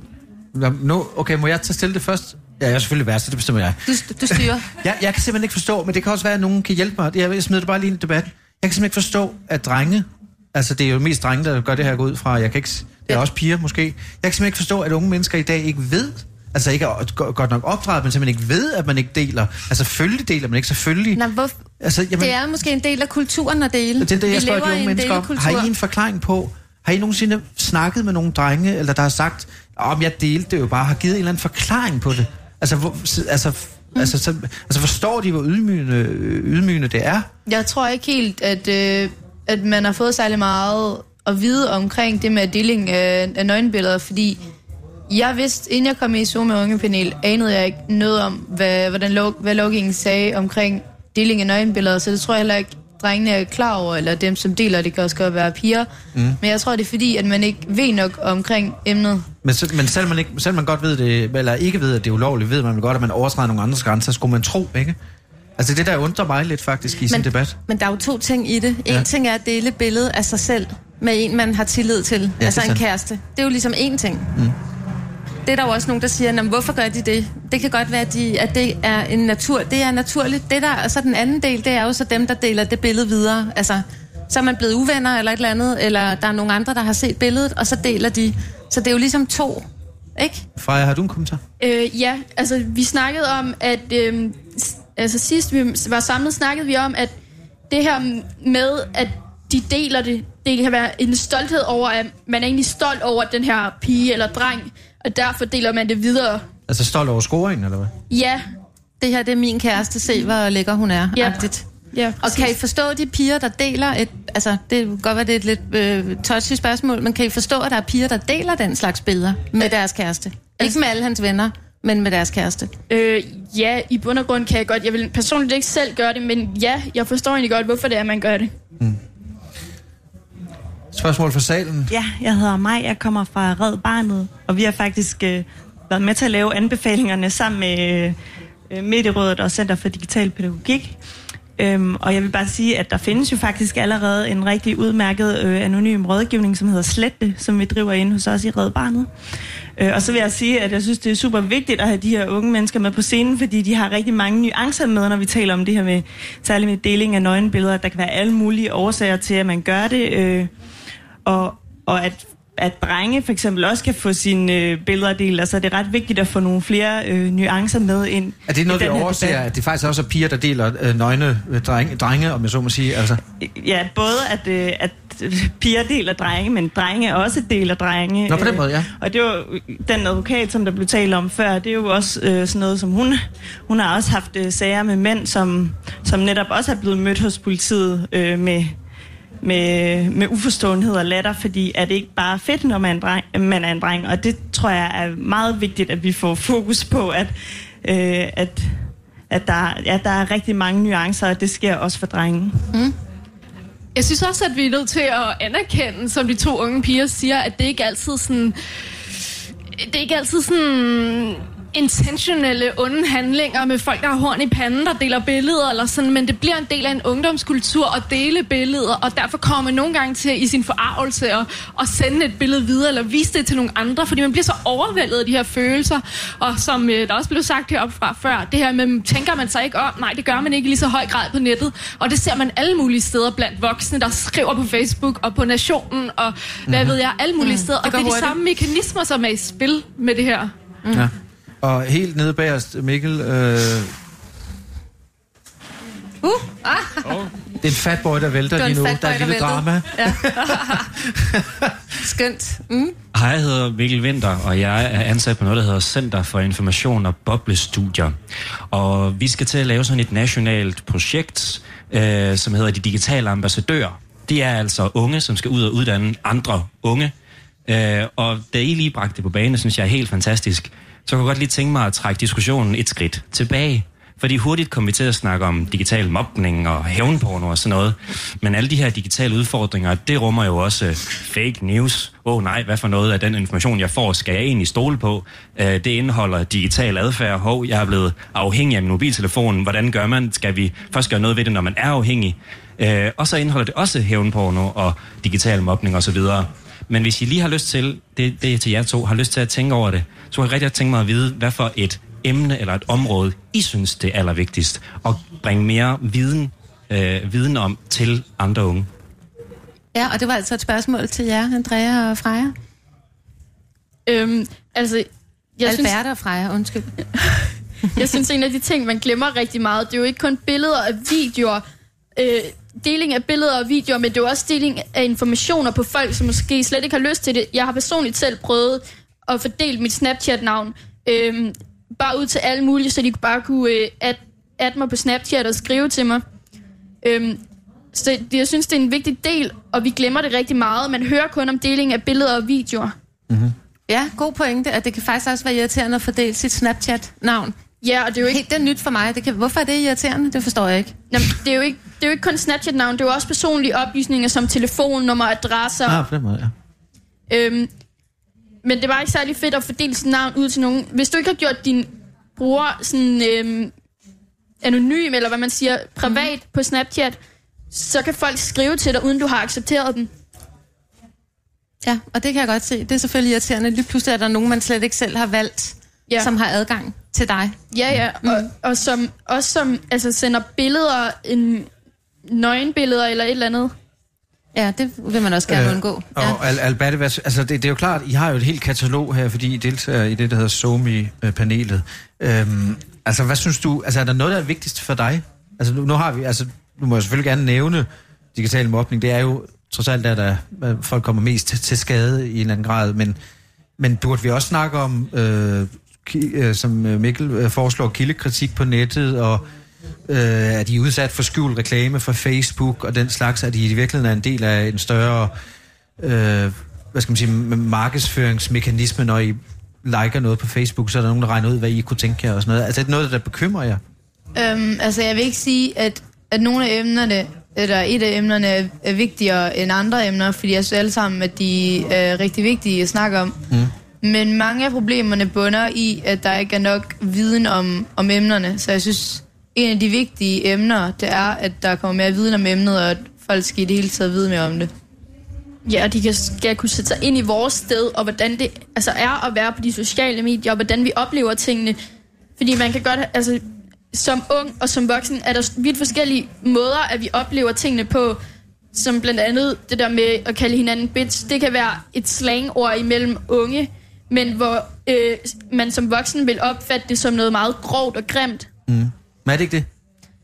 S7: No, okay, må jeg tage stille det først? Ja, jeg er selvfølgelig værst, det bestemmer jeg.
S3: Du, du styrer.
S7: jeg, jeg kan simpelthen ikke forstå, men det kan også være, at nogen kan hjælpe mig. Jeg smider det bare lige i en debat. Jeg kan simpelthen ikke forstå, at drenge, altså det er jo mest drenge, der gør det her gå ud fra, jeg kan ikke, det er ja. også piger måske. Jeg kan simpelthen ikke forstå, at unge mennesker i dag ikke ved, altså ikke er godt nok opdraget, men simpelthen ikke ved, at man ikke deler. Altså selvfølgelig deler man ikke, selvfølgelig.
S3: Nå, hvor... altså, jamen, det er måske en del af kulturen at dele.
S7: Det er det, jeg spørger de unge mennesker om. Har I en forklaring på, har I nogensinde snakket med nogle drenge, eller der har sagt, om jeg delte det jo bare, har givet en eller anden forklaring på det? Altså, hvor, altså, mm. altså, så, altså forstår de, hvor ydmygende, ydmygende det er?
S5: Jeg tror ikke helt, at, øh, at man har fået særlig meget at vide omkring det med deling af, af nøgenbilleder, fordi jeg vidste, inden jeg kom i Zoom med ungepanel, anede jeg ikke noget om, hvad, hvordan lov, hvad lovgivningen sagde omkring deling af nøgenbilleder, så det tror jeg heller ikke, drengene er klar over, eller dem, som deler, det kan også godt være piger. Mm. Men jeg tror, det er fordi, at man ikke ved nok omkring emnet.
S7: Men, men selv, man ikke, selv man godt ved det, eller ikke ved, at det er ulovligt, ved man godt, at man overtræder nogle andres grænser, skulle man tro, ikke? Altså det der undrer mig lidt faktisk i sådan en debat.
S3: Men der er jo to ting i det. En ja. ting er at dele billedet af sig selv med en, man har tillid til. Ja, altså en kæreste. Det er jo ligesom én ting. Mm. Det er der jo også nogen, der siger, hvorfor gør de det? Det kan godt være, at, de, at det er en natur. Det er naturligt. Det der, og så den anden del, det er jo så dem, der deler det billede videre. Altså, så er man blevet uvenner eller et eller andet, eller der er nogle andre, der har set billedet, og så deler de. Så det er jo ligesom to, ikke?
S7: Freja, har du en kommentar?
S6: Øh, ja, altså vi snakkede om, at øh, altså sidst vi var samlet, snakkede vi om, at det her med, at de deler det, det kan være en stolthed over, at man er egentlig stolt over den her pige eller dreng, og derfor deler man det videre.
S7: Altså stolt over scoringen, eller hvad?
S6: Ja.
S3: Det her, det er min kæreste, se hvor lækker hun er.
S6: Ja.
S3: Ja, og kan I forstå de piger, der deler et... Altså, det kan godt være, det er et lidt øh, touchy spørgsmål, men kan I forstå, at der er piger, der deler den slags billeder med deres kæreste? Ikke med alle hans venner, men med deres kæreste.
S6: Øh, ja, i bund og grund kan jeg godt. Jeg vil personligt ikke selv gøre det, men ja, jeg forstår egentlig godt, hvorfor det er, man gør det. Mm.
S7: Spørgsmål fra salen?
S11: Ja, jeg hedder Maj, jeg kommer fra Red Barnet, og vi har faktisk øh, været med til at lave anbefalingerne sammen med øh, Medierådet og Center for Digital Pædagogik. Øhm, og jeg vil bare sige, at der findes jo faktisk allerede en rigtig udmærket øh, anonym rådgivning, som hedder Slette, som vi driver inde hos os i Red Barnet. Øh, og så vil jeg sige, at jeg synes, det er super vigtigt at have de her unge mennesker med på scenen, fordi de har rigtig mange nuancer med, når vi taler om det her med, særligt med deling af nøgenbilleder. Der kan være alle mulige årsager til, at man gør det, øh, og, og at at drenge for eksempel også kan få sine øh, billeder delt. Altså det er ret vigtigt at få nogle flere øh, nuancer med ind.
S7: Er det noget, vi overser, at det faktisk også er piger, der deler øh, nøgne øh, drenge, drenge, om jeg så må sige? Altså?
S11: Ja, både at, øh, at piger deler drenge, men drenge også deler drenge.
S7: Nå, på den måde, ja.
S11: Øh, og det var den advokat, som der blev talt om før, det er jo også øh, sådan noget, som hun, hun har også haft øh, sager med mænd, som, som netop også er blevet mødt hos politiet øh, med... Med, med uforståenhed og latter, fordi er det ikke bare fedt, når man er, en dreng, man er en dreng, og det tror jeg er meget vigtigt, at vi får fokus på, at, øh, at, at der, ja, der er rigtig mange nuancer, og det sker også for drenge.
S10: Mm. Jeg synes også, at vi er nødt til at anerkende, som de to unge piger siger, at det ikke altid sådan, det er ikke altid sådan intentionelle onde handlinger med folk, der har horn i panden, der deler billeder eller sådan, men det bliver en del af en ungdomskultur at dele billeder, og derfor kommer man nogle gange til i sin forarvelse at, at sende et billede videre, eller vise det til nogle andre, fordi man bliver så overvældet af de her følelser, og som øh, der også blev sagt heroppe fra før, det her med, tænker man sig ikke om, nej, det gør man ikke i lige så høj grad på nettet, og det ser man alle mulige steder blandt voksne, der skriver på Facebook og på Nationen, og hvad mm-hmm. ved jeg, alle mulige mm. steder, og det er de hurtigt. Samme mekanismer, som er i spil med det her. Mm.
S7: Ja. Og helt nede bagerst, Mikkel... Øh...
S3: Uh, ah.
S7: oh. Det er en fatboy, der vælter lige nu. Der er et lille drama.
S3: Ja. Skønt. Mm.
S12: Hej, jeg hedder Mikkel Winter, og jeg er ansat på noget, der hedder Center for Information og Boblestudier. Og vi skal til at lave sådan et nationalt projekt, øh, som hedder De Digitale Ambassadører. Det er altså unge, som skal ud og uddanne andre unge. Øh, og da I lige bragte det på banen, synes jeg er helt fantastisk. Så kunne jeg godt lige tænke mig at trække diskussionen et skridt tilbage. Fordi hurtigt kom vi til at snakke om digital mobning og hævnporno og sådan noget. Men alle de her digitale udfordringer, det rummer jo også fake news. Åh oh, nej, hvad for noget af den information, jeg får, skal jeg egentlig stole på? Uh, det indeholder digital adfærd. Hov, jeg er blevet afhængig af min mobiltelefon. Hvordan gør man? Skal vi først gøre noget ved det, når man er afhængig? Uh, og så indeholder det også hævnporno og digital mobning osv. Men hvis I lige har lyst til, det, det er til jer to, har lyst til at tænke over det, så har jeg rigtig tænkt mig at vide, hvad for et emne eller et område, I synes det er allervigtigst, og bringe mere viden, øh, viden om til andre unge.
S3: Ja, og det var altså et spørgsmål til jer, Andrea og Freja.
S6: Øhm, altså, jeg
S3: Alberta
S6: synes,
S3: og Freja, undskyld.
S6: jeg synes, en af de ting, man glemmer rigtig meget, det er jo ikke kun billeder og videoer, øh, deling af billeder og videoer, men det er jo også deling af informationer på folk, som måske slet ikke har lyst til det. Jeg har personligt selv prøvet at fordele mit Snapchat-navn øhm, bare ud til alle mulige, så de bare kunne øh, add, add mig på Snapchat og skrive til mig. Øhm, så det, jeg synes, det er en vigtig del, og vi glemmer det rigtig meget. Man hører kun om deling af billeder og videoer.
S7: Mm-hmm.
S3: Ja, god pointe, at det kan faktisk også være irriterende at fordele sit Snapchat-navn.
S6: Ja, og det er jo ikke...
S3: Helt det er nyt for mig. Det kan... Hvorfor er det irriterende? Det forstår jeg ikke.
S6: Jamen, det er jo ikke, det er jo ikke kun Snapchat-navn, det er jo også personlige oplysninger som telefonnummer, adresser.
S7: Ah, på den måde, ja.
S6: Øhm, men det var ikke særlig fedt at fordele sit navn ud til nogen. Hvis du ikke har gjort din bruger sådan øhm, anonym, eller hvad man siger, privat mm. på Snapchat, så kan folk skrive til dig, uden du har accepteret den.
S3: Ja, og det kan jeg godt se. Det er selvfølgelig irriterende. Lige pludselig er der nogen, man slet ikke selv har valgt, ja. Som har adgang til dig.
S6: Ja, ja. Mm. Og, og som også som altså sender billeder, en nøgenbilleder eller et eller andet.
S3: Ja, det vil man også gerne øh, undgå. Ja.
S7: Og Al- Alberta, altså det, det er jo klart, I har jo et helt katalog her, fordi I deltager i det, der hedder SoMe-panelet. Øhm, altså, hvad synes du, altså er der noget, der er vigtigst for dig? Altså nu, nu har vi, altså nu må jeg selvfølgelig gerne nævne digital mobning, det er jo trods alt, der, der folk kommer mest til, til skade i en eller anden grad, men, men burde vi også snakke om, øh, ki, øh, som Mikkel øh, foreslår, kildekritik på nettet, og øh, er de udsat for skjult reklame fra Facebook og den slags, at de i virkeligheden er en del af en større øh, hvad skal man sige, markedsføringsmekanisme, når I liker noget på Facebook, så er der nogen, der regner ud, hvad I kunne tænke jer og sådan noget. Altså er det noget, der bekymrer jer?
S5: Øhm, altså jeg vil ikke sige, at, at nogle af emnerne, eller et af emnerne er, er vigtigere end andre emner, fordi jeg synes alle sammen, at de er rigtig vigtige at snakke om. Mm. Men mange af problemerne bunder i, at der ikke er nok viden om, om emnerne. Så jeg synes, en af de vigtige emner, det er, at der kommer mere viden om emnet, og at folk skal i det hele taget vide mere om det.
S6: Ja, og de kan, skal kunne sætte sig ind i vores sted, og hvordan det altså er at være på de sociale medier, og hvordan vi oplever tingene. Fordi man kan godt, altså som ung og som voksen, er der vidt forskellige måder, at vi oplever tingene på. som blandt andet det der med at kalde hinanden bitch, det kan være et slangord imellem unge, men hvor øh, man som voksen vil opfatte det som noget meget grovt og grimt.
S7: Mm. Men er det ikke det?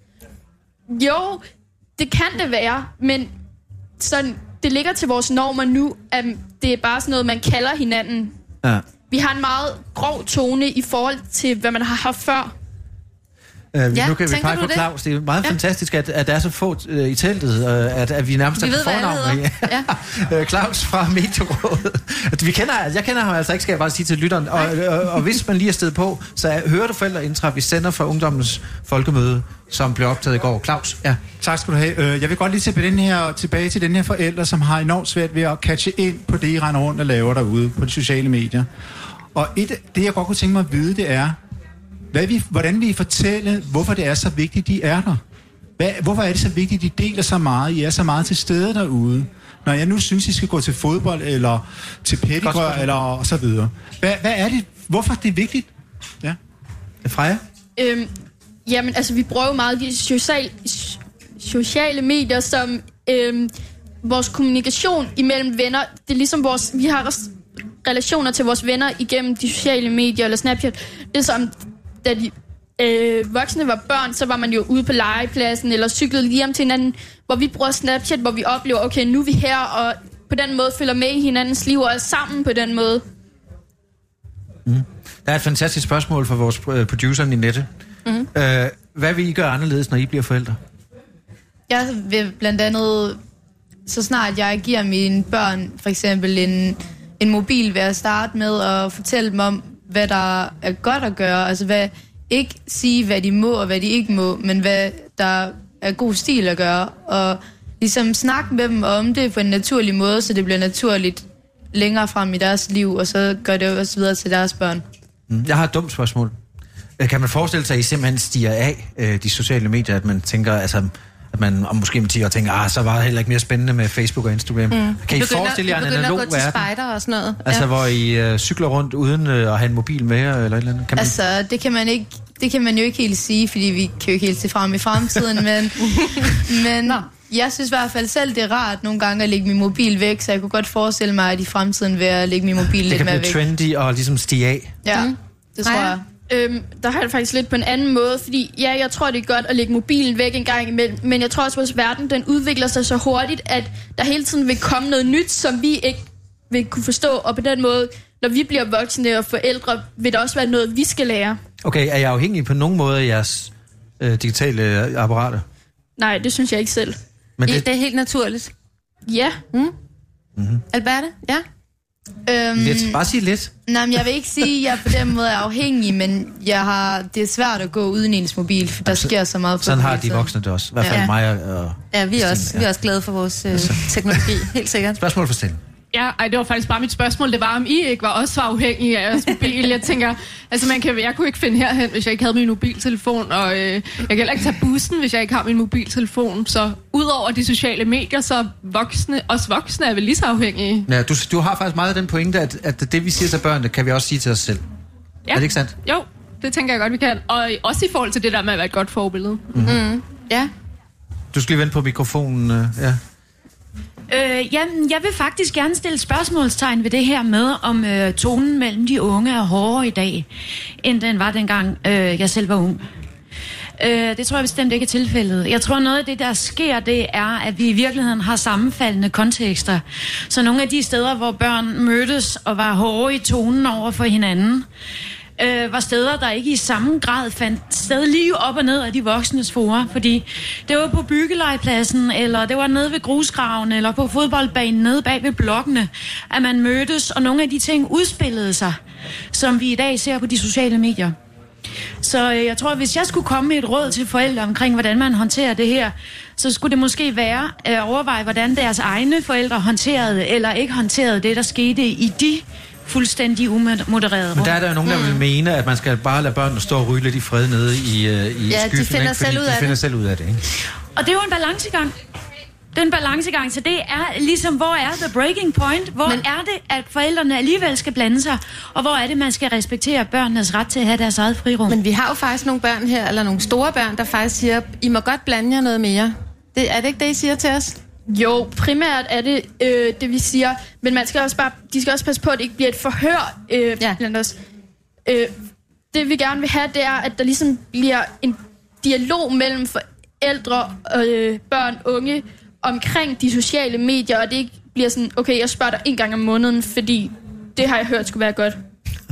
S6: Jo, det kan det være, men sådan, det ligger til vores normer nu, at det er bare sådan noget, man kalder hinanden.
S7: Ja.
S6: Vi har en meget grov tone i forhold til, hvad man har haft før.
S7: Uh,
S3: Ja,
S7: nu kan vi
S3: tænker
S7: pege
S3: du
S7: på
S3: det?
S7: Claus. Det er meget
S3: Ja.
S7: fantastisk, at, at der er så få uh, i teltet, uh, at, at vi nærmest
S3: Vi
S7: er
S3: ved,
S7: på
S3: hvad alle
S7: fornavn.
S3: hedder. Ja.
S7: uh, Claus fra Medierådet. At vi kender, jeg kender ham altså ikke, skal jeg bare sige til lytteren. Og, og, og hvis man lige er sted på, så er, hører du forældreintra, vi sender fra Ungdommens Folkemøde, som blev optaget i går. Claus, ja.
S8: Tak skal du have. Øh, Jeg vil godt lige tilbage, den her, tilbage til den her forælder, som har enormt svært ved at catche ind på det, I render rundt og laver derude på de sociale medier. Og et, det, jeg godt kunne tænke mig at vide, det er, hvad vi, hvordan vil I fortælle, hvorfor det er så vigtigt, de er der? Hvad, hvorfor er det så vigtigt, de deler så meget? I er så meget til stede derude. Når jeg nu synes, I skal gå til fodbold, eller til pettigrør, eller og så videre. Hvad, hvad er det? Hvorfor er det vigtigt? Ja.
S7: Freja?
S6: Øhm, jamen, altså, vi bruger jo meget de social, sociale medier som øhm, vores kommunikation imellem venner. Det er ligesom vores, vi har relationer til vores venner igennem de sociale medier, eller Snapchat. Det er som, da de øh, voksne var børn, så var man jo ude på legepladsen, eller cyklede lige om til hinanden, hvor vi bruger Snapchat, hvor vi oplever, okay, nu er vi her, og på den måde følger med i hinandens liv, og er sammen på den måde.
S7: Mm. Der er et fantastisk spørgsmål fra vores producer, Ninette. Mm-hmm. Øh, hvad vil I gøre anderledes, når I bliver forældre?
S5: Jeg vil blandt andet, så snart jeg giver mine børn for eksempel en, en mobil, vil jeg starte med at fortælle dem om, hvad der er godt at gøre. Altså hvad, ikke sige, hvad de må og hvad de ikke må, men hvad der er god stil at gøre. Og ligesom snakke med dem om det på en naturlig måde, så det bliver naturligt længere frem i deres liv, og så gør det også videre til deres børn.
S7: Mm. Jeg har et dumt spørgsmål. Kan man forestille sig, at I simpelthen stiger af øh, de sociale medier, at man tænker, altså, at man om måske om ti år tænker, ah, så var det heller ikke mere spændende med Facebook og Instagram. Mm. Kan I, I forestille jer en analog verden?
S3: Begynder at gå til spejder og sådan noget.
S7: Altså,
S3: ja.
S7: hvor I øh, cykler rundt uden øh, at have en mobil med, eller et eller andet? Kan man...
S5: Altså, det kan man ikke, det kan man jo ikke helt sige, fordi vi kan jo ikke helt se frem i fremtiden, men, men jeg synes i hvert fald selv, det er rart nogle gange at lægge min mobil væk, så jeg kunne godt forestille mig, at i fremtiden vil jeg lægge min mobil lidt mere væk.
S7: Det kan blive trendy og ligesom stige af.
S5: Ja, mm. det tror jeg.
S6: Øhm, der har jeg det faktisk lidt på en anden måde, fordi ja, jeg tror, det er godt at lægge mobilen væk en gang imellem, men jeg tror også, at vores verden, den udvikler sig så hurtigt, at der hele tiden vil komme noget nyt, som vi ikke vil kunne forstå, og på den måde, når vi bliver voksne og forældre, vil der også være noget, vi skal lære.
S7: Okay, er jeg afhængig på nogen måde af jeres øh, digitale apparater?
S6: Nej, det synes jeg ikke selv.
S7: Men det...
S3: det er helt naturligt.
S6: Ja.
S3: Mm.
S7: Mm-hmm.
S3: Alberte? Ja?
S5: Øhm,
S7: lidt. Bare sig lidt.
S5: Nej, men jeg vil ikke sige, at jeg på den måde er afhængig, men jeg har, det er svært at gå uden ens mobil, for der
S7: altså,
S5: sker så meget på
S7: sådan har de voksne det også. I hvert fald ja. mig og...
S3: Ja, vi er, også, ja. vi er også glade for vores øh, teknologi, helt sikkert.
S7: Spørgsmål for Stine.
S10: Ja, ej, det var faktisk bare mit spørgsmål. Det var, om I ikke var også afhængige af jeres mobil. Jeg tænker, altså man kan, jeg kunne ikke finde herhen, hvis jeg ikke havde min mobiltelefon, og øh, jeg kan heller ikke tage bussen, hvis jeg ikke har min mobiltelefon. Så udover de sociale medier, så voksne, os voksne er vel lige så afhængige.
S7: Ja, du, du har faktisk meget af den pointe, at, at det vi siger til børnene, kan vi også sige til os selv.
S10: Ja.
S7: Er det ikke sandt?
S10: Jo, det tænker jeg godt, vi kan. Og også i forhold til det der med at være et godt forbillede.
S7: Mm-hmm.
S3: Mm. Ja.
S7: Du skal lige vente på mikrofonen, øh, ja.
S9: Øh, jamen, jeg vil faktisk gerne stille spørgsmålstegn ved det her med, om øh, tonen mellem de unge er hårdere i dag, end den var dengang øh, jeg selv var ung. Øh, det tror jeg bestemt ikke er tilfældet. Jeg tror, noget af det, der sker, det er, at vi i virkeligheden har sammenfaldende kontekster. Så nogle af de steder, hvor børn mødtes og var hårde i tonen over for hinanden, øh, var steder, der ikke i samme grad fandt sted lige op og ned af de voksnes fora. Fordi det var på byggelegepladsen, eller det var nede ved grusgraven, eller på fodboldbanen nede bag ved blokkene, at man mødtes, og nogle af de ting udspillede sig, som vi i dag ser på de sociale medier. Så øh, jeg tror, at hvis jeg skulle komme med et råd til forældre omkring, hvordan man håndterer det her, så skulle det måske være at overveje, hvordan deres egne forældre håndterede eller ikke håndterede det, der skete i de fuldstændig umodererede rum.
S7: Men der er der jo nogen, der vil mene, at man skal bare lade børnene stå og ryge lidt i fred nede i, uh, i
S3: ja,
S7: skyggen,
S3: de finder
S7: ikke?
S3: selv ud
S7: de
S3: af
S7: finder
S3: det.
S7: selv ud af det, ikke?
S9: Og det er jo en balancegang. Det er en balancegang, så det er ligesom, hvor er the breaking point? Hvor Men... er det, at forældrene alligevel skal blande sig? Og hvor er det, man skal respektere børnenes ret til at have deres eget frirum?
S3: Men vi har jo faktisk nogle børn her, eller nogle store børn, der faktisk siger, I må godt blande jer noget mere. Det, er det ikke det, I siger til os?
S6: Jo, primært er det øh, det, vi siger. Men man skal også bare, de skal også passe på, at det ikke bliver et forhør øh, ja. blandt os. Øh, det vi gerne vil have, det er, at der ligesom bliver en dialog mellem forældre, øh, børn, unge omkring de sociale medier, og det ikke bliver sådan, okay, jeg spørger dig en gang om måneden, fordi det har jeg hørt skulle være godt.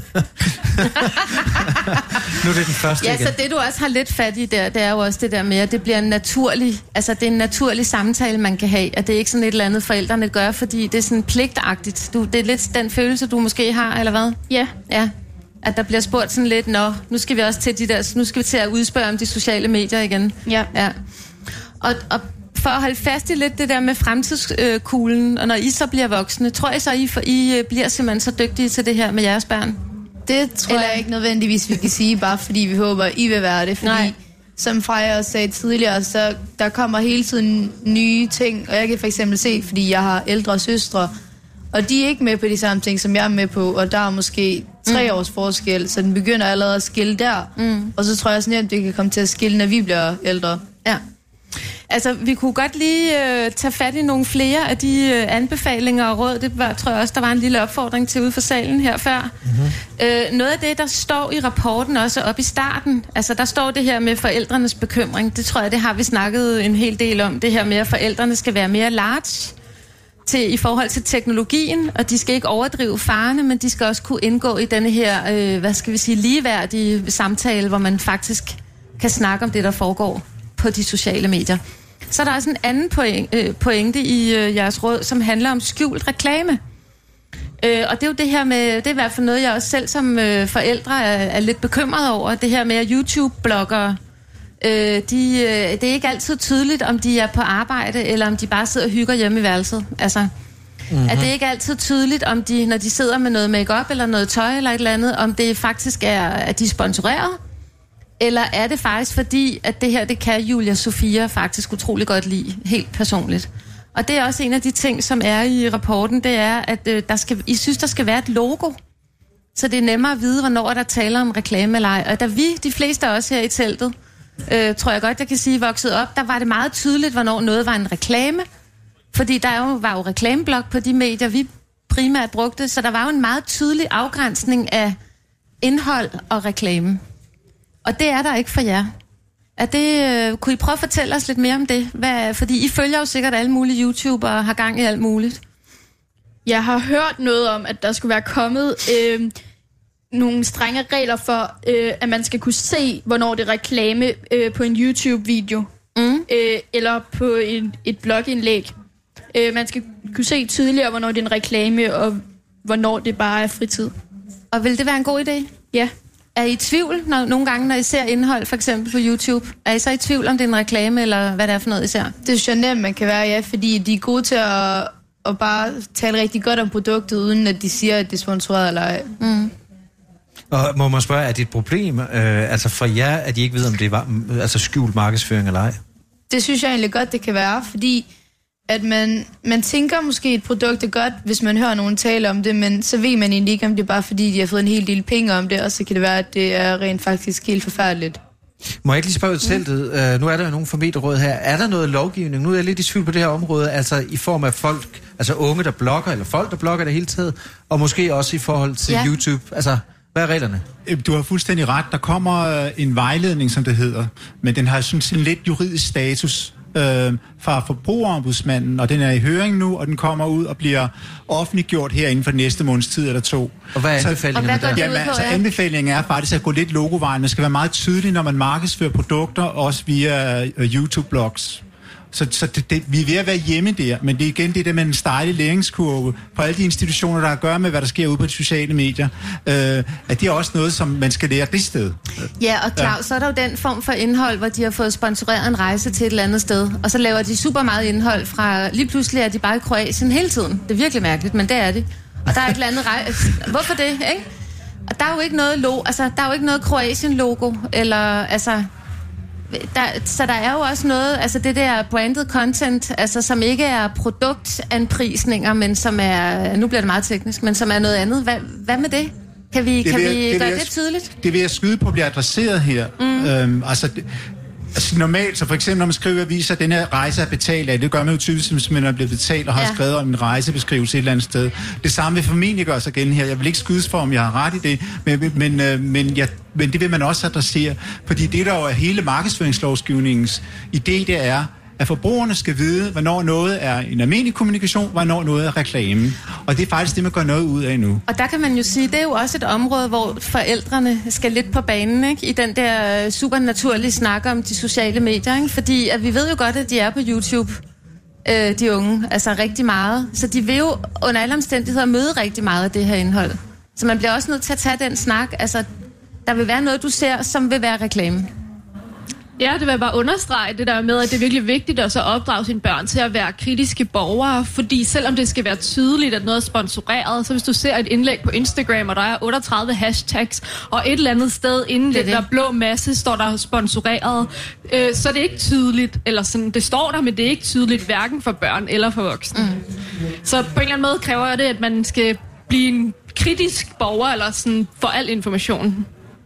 S7: Nu er det den første
S3: ja,
S7: igen.
S3: så det du også har lidt fat i der, det er jo også det der med, at det bliver en naturlig, altså det er en naturlig samtale, man kan have, at det er ikke sådan et eller andet forældrene gør, fordi det er sådan pligtagtigt. Du, det er lidt den følelse, du måske har, eller hvad?
S6: Ja.
S3: Ja. At der bliver spurgt sådan lidt, nå, nu skal vi også til de der, nu skal vi til at udspørge om de sociale medier igen.
S6: Ja.
S3: Ja. Og, og for at holde fast i lidt det der med fremtidskuglen, og når I så bliver voksne, tror jeg så, I, for, I bliver simpelthen så dygtige til det her med jeres børn?
S5: Det tror Eller... jeg ikke nødvendigvis, vi kan sige, bare fordi vi håber, I vil være det. Fordi, Nej. som Freja også sagde tidligere, så der kommer hele tiden nye ting. Og jeg kan for eksempel se, fordi jeg har ældre søstre, og de er ikke med på de samme ting, som jeg er med på. Og der er måske tre mm. års forskel, så den begynder allerede at skille der. Mm. Og så tror jeg også nemt, det kan komme til at skille, når vi bliver ældre. Ja.
S3: Altså, vi kunne godt lige øh, tage fat i nogle flere af de øh, anbefalinger og råd. Det var, tror jeg også, der var en lille opfordring til ude for salen her før. Mm-hmm. Øh, noget af det, der står i rapporten også op i starten, altså der står det her med forældrenes bekymring. Det tror jeg, det har vi snakket en hel del om. Det her med, at forældrene skal være mere large til, i forhold til teknologien, og de skal ikke overdrive farerne, men de skal også kunne indgå i denne her, øh, hvad skal vi sige, ligeværdige samtale, hvor man faktisk kan snakke om det, der foregår på de sociale medier. Så er der også en anden pointe, øh, pointe i øh, jeres råd, som handler om skjult reklame. Øh, og det er jo det her med, det er i hvert fald noget, jeg også selv som øh, forældre er, er lidt bekymret over, det her med, at YouTube-bloggere, øh, de, øh, det er ikke altid tydeligt, om de er på arbejde, eller om de bare sidder og hygger hjemme i værelset. Altså, mm-hmm. at det ikke altid tydeligt, om de, når de sidder med noget make-up, eller noget tøj, eller et eller andet, om det faktisk er, at de er sponsoreret, eller er det faktisk fordi, at det her, det kan Julia Sofia faktisk utrolig godt lide, helt personligt. Og det er også en af de ting, som er i rapporten, det er, at øh, der skal, I synes, der skal være et logo, så det er nemmere at vide, hvornår der taler om reklame eller ej. Og da vi, de fleste af os her i teltet, øh, tror jeg godt, jeg kan sige, voksede op, der var det meget tydeligt, hvornår noget var en reklame. Fordi der jo, var jo reklameblok på de medier, vi primært brugte, så der var jo en meget tydelig afgrænsning af indhold og reklame. Og det er der ikke for jer. Er det, øh, kunne I prøve at fortælle os lidt mere om det? Hvad, fordi I følger jo sikkert alle mulige YouTubere og har gang i alt muligt.
S6: Jeg har hørt noget om, at der skulle være kommet øh, nogle strenge regler for, øh, at man skal kunne se, hvornår det er reklame øh, på en YouTube-video. Mm. Øh, eller på en, et blogindlæg. Øh, man skal kunne se tydeligere, hvornår det er en reklame, og hvornår det bare er fritid.
S3: Og vil det være en god idé?
S6: Ja.
S3: Er I i tvivl når, nogle gange, når I ser indhold, for eksempel på YouTube? Er I så i tvivl, om det er en reklame, eller hvad det er for noget, I ser?
S5: Det synes jeg nemt, man kan være, ja, fordi de er gode til at, at bare tale rigtig godt om produktet, uden at de siger, at det er sponsoreret eller ej. Mm.
S7: Og må man spørge, er det et problem, øh, altså for jer, at I ikke ved, om det var altså skjult markedsføring eller ej?
S5: Det synes jeg egentlig godt, det kan være, fordi at man, man tænker måske, et produkt er godt, hvis man hører nogen tale om det, men så ved man egentlig ikke, om det er bare fordi, de har fået en hel del penge om det, og så kan det være, at det er rent faktisk helt forfærdeligt.
S7: Må jeg ikke lige spørge ud teltet? Mm. Uh, nu er der jo nogle familieråd her. Er der noget lovgivning? Nu er jeg lidt i tvivl på det her område, altså i form af folk, altså unge, der blogger, eller folk, der blogger det hele taget, og måske også i forhold til ja. YouTube. Altså, hvad er reglerne?
S8: Du har fuldstændig ret. Der kommer en vejledning, som det hedder, men den har sådan en lidt juridisk status øh, fra Forbrugerombudsmanden, og den er i høring nu, og den kommer ud og bliver offentliggjort her inden for næste måneds tid eller to.
S7: Og hvad er anbefalingen der?
S8: Jamen, altså, anbefalingen er faktisk at gå lidt logovejen. Man skal være meget tydelig, når man markedsfører produkter, også via uh, YouTube-blogs. Så, så det, det, vi er ved at være hjemme der, men det er igen det der med en stejlig læringskurve på alle de institutioner, der har at gøre med, hvad der sker ude på de sociale medier, øh, at det er også noget, som man skal lære det sted.
S3: Ja, og Claus, ja. Så er der jo den form for indhold, hvor de har fået sponsoreret en rejse til et eller andet sted, og så laver de super meget indhold fra, lige pludselig er de bare i Kroatien hele tiden. Det er virkelig mærkeligt, men det er det. Og der er et eller andet rejse. Hvorfor det, ikke? Og der er jo ikke noget, lo- altså, der er jo ikke noget Kroatien-logo, eller altså... Der, så der er jo også noget, altså det der branded content, altså som ikke er produktanprisninger, men som er, nu bliver det meget teknisk, men som er noget andet. Hvad, hvad med det? Kan vi, det kan vi
S8: det
S3: gøre
S8: det
S3: det tydeligt?
S8: Det vil jeg skyde på at blive adresseret her. Mm. Øhm, altså, det, Altså normalt, så for eksempel når man skriver aviser, at den her rejse er betalt af, det gør man jo typisk, hvis man er blevet betalt og har ja. skrevet om en rejsebeskrivelse et eller andet sted. Det samme vil formentlig gøre sig gældende her. Jeg vil ikke skydes for, om jeg har ret i det, men, men, øh, men, jeg, men det vil man også adressere, fordi det der jo er hele markedsføringslovsgivningens idé, det er, at forbrugerne skal vide, hvornår noget er en almindelig kommunikation, hvornår noget er reklame. Og det er faktisk det, man gør noget ud af nu.
S3: Og der kan man jo sige, det er jo også et område, hvor forældrene skal lidt på banen, ikke? I den der supernaturlige snak om de sociale medier, ikke? Fordi at vi ved jo godt, at de er på YouTube, øh, de unge, altså rigtig meget. Så de vil jo under alle omstændigheder møde rigtig meget af det her indhold. Så man bliver også nødt til at tage den snak. Altså, der vil være noget, du ser, som vil være reklame.
S10: Ja, det vil jeg bare understrege det der med, at det er virkelig vigtigt at så opdrage sine børn til at være kritiske borgere, fordi selvom det skal være tydeligt, at noget er sponsoreret, så hvis du ser et indlæg på Instagram, og der er otteogtredive hashtags, og et eller andet sted inden det, det. der blå masse står der sponsoreret, øh, så er det ikke tydeligt, eller sådan, det står der, men det er ikke tydeligt, hverken for børn eller for voksne. Mm. Så på en eller anden måde kræver det, at man skal blive en kritisk borger, eller sådan, for al information.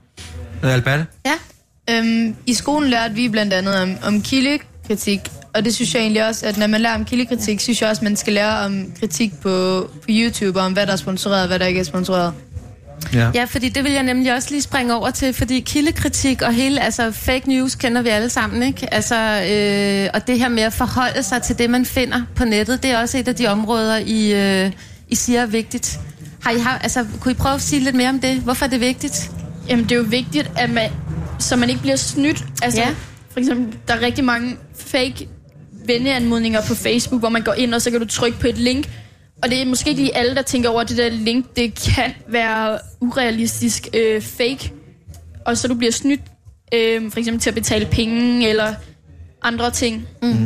S7: Alberte?
S5: Ja. Øhm, I skolen lærte vi blandt andet om, om kildekritik, og det synes jeg egentlig også, at når man lærer om kildekritik, synes jeg også, at man skal lære om kritik på, på YouTube, om hvad der er sponsoreret og hvad der ikke er sponsoreret.
S3: Ja. ja, fordi det vil jeg nemlig også lige springe over til, fordi kildekritik og hele, altså fake news kender vi alle sammen, ikke? Altså, øh, og det her med at forholde sig til det, man finder på nettet, det er også et af de områder, I, øh, I siger er vigtigt. Har I har, altså, kunne I prøve at sige lidt mere om det? Hvorfor er det vigtigt?
S6: Jamen, det er jo vigtigt, at man, så man ikke bliver snydt. Altså, ja. For eksempel, der er rigtig mange fake venneanmodninger på Facebook, hvor man går ind, og så kan du trykke på et link. Og det er måske ikke lige alle, der tænker over, at det der link, det kan være urealistisk øh, fake. Og så du bliver snydt, øh, for eksempel til at betale penge, eller andre ting. Mm. Mm.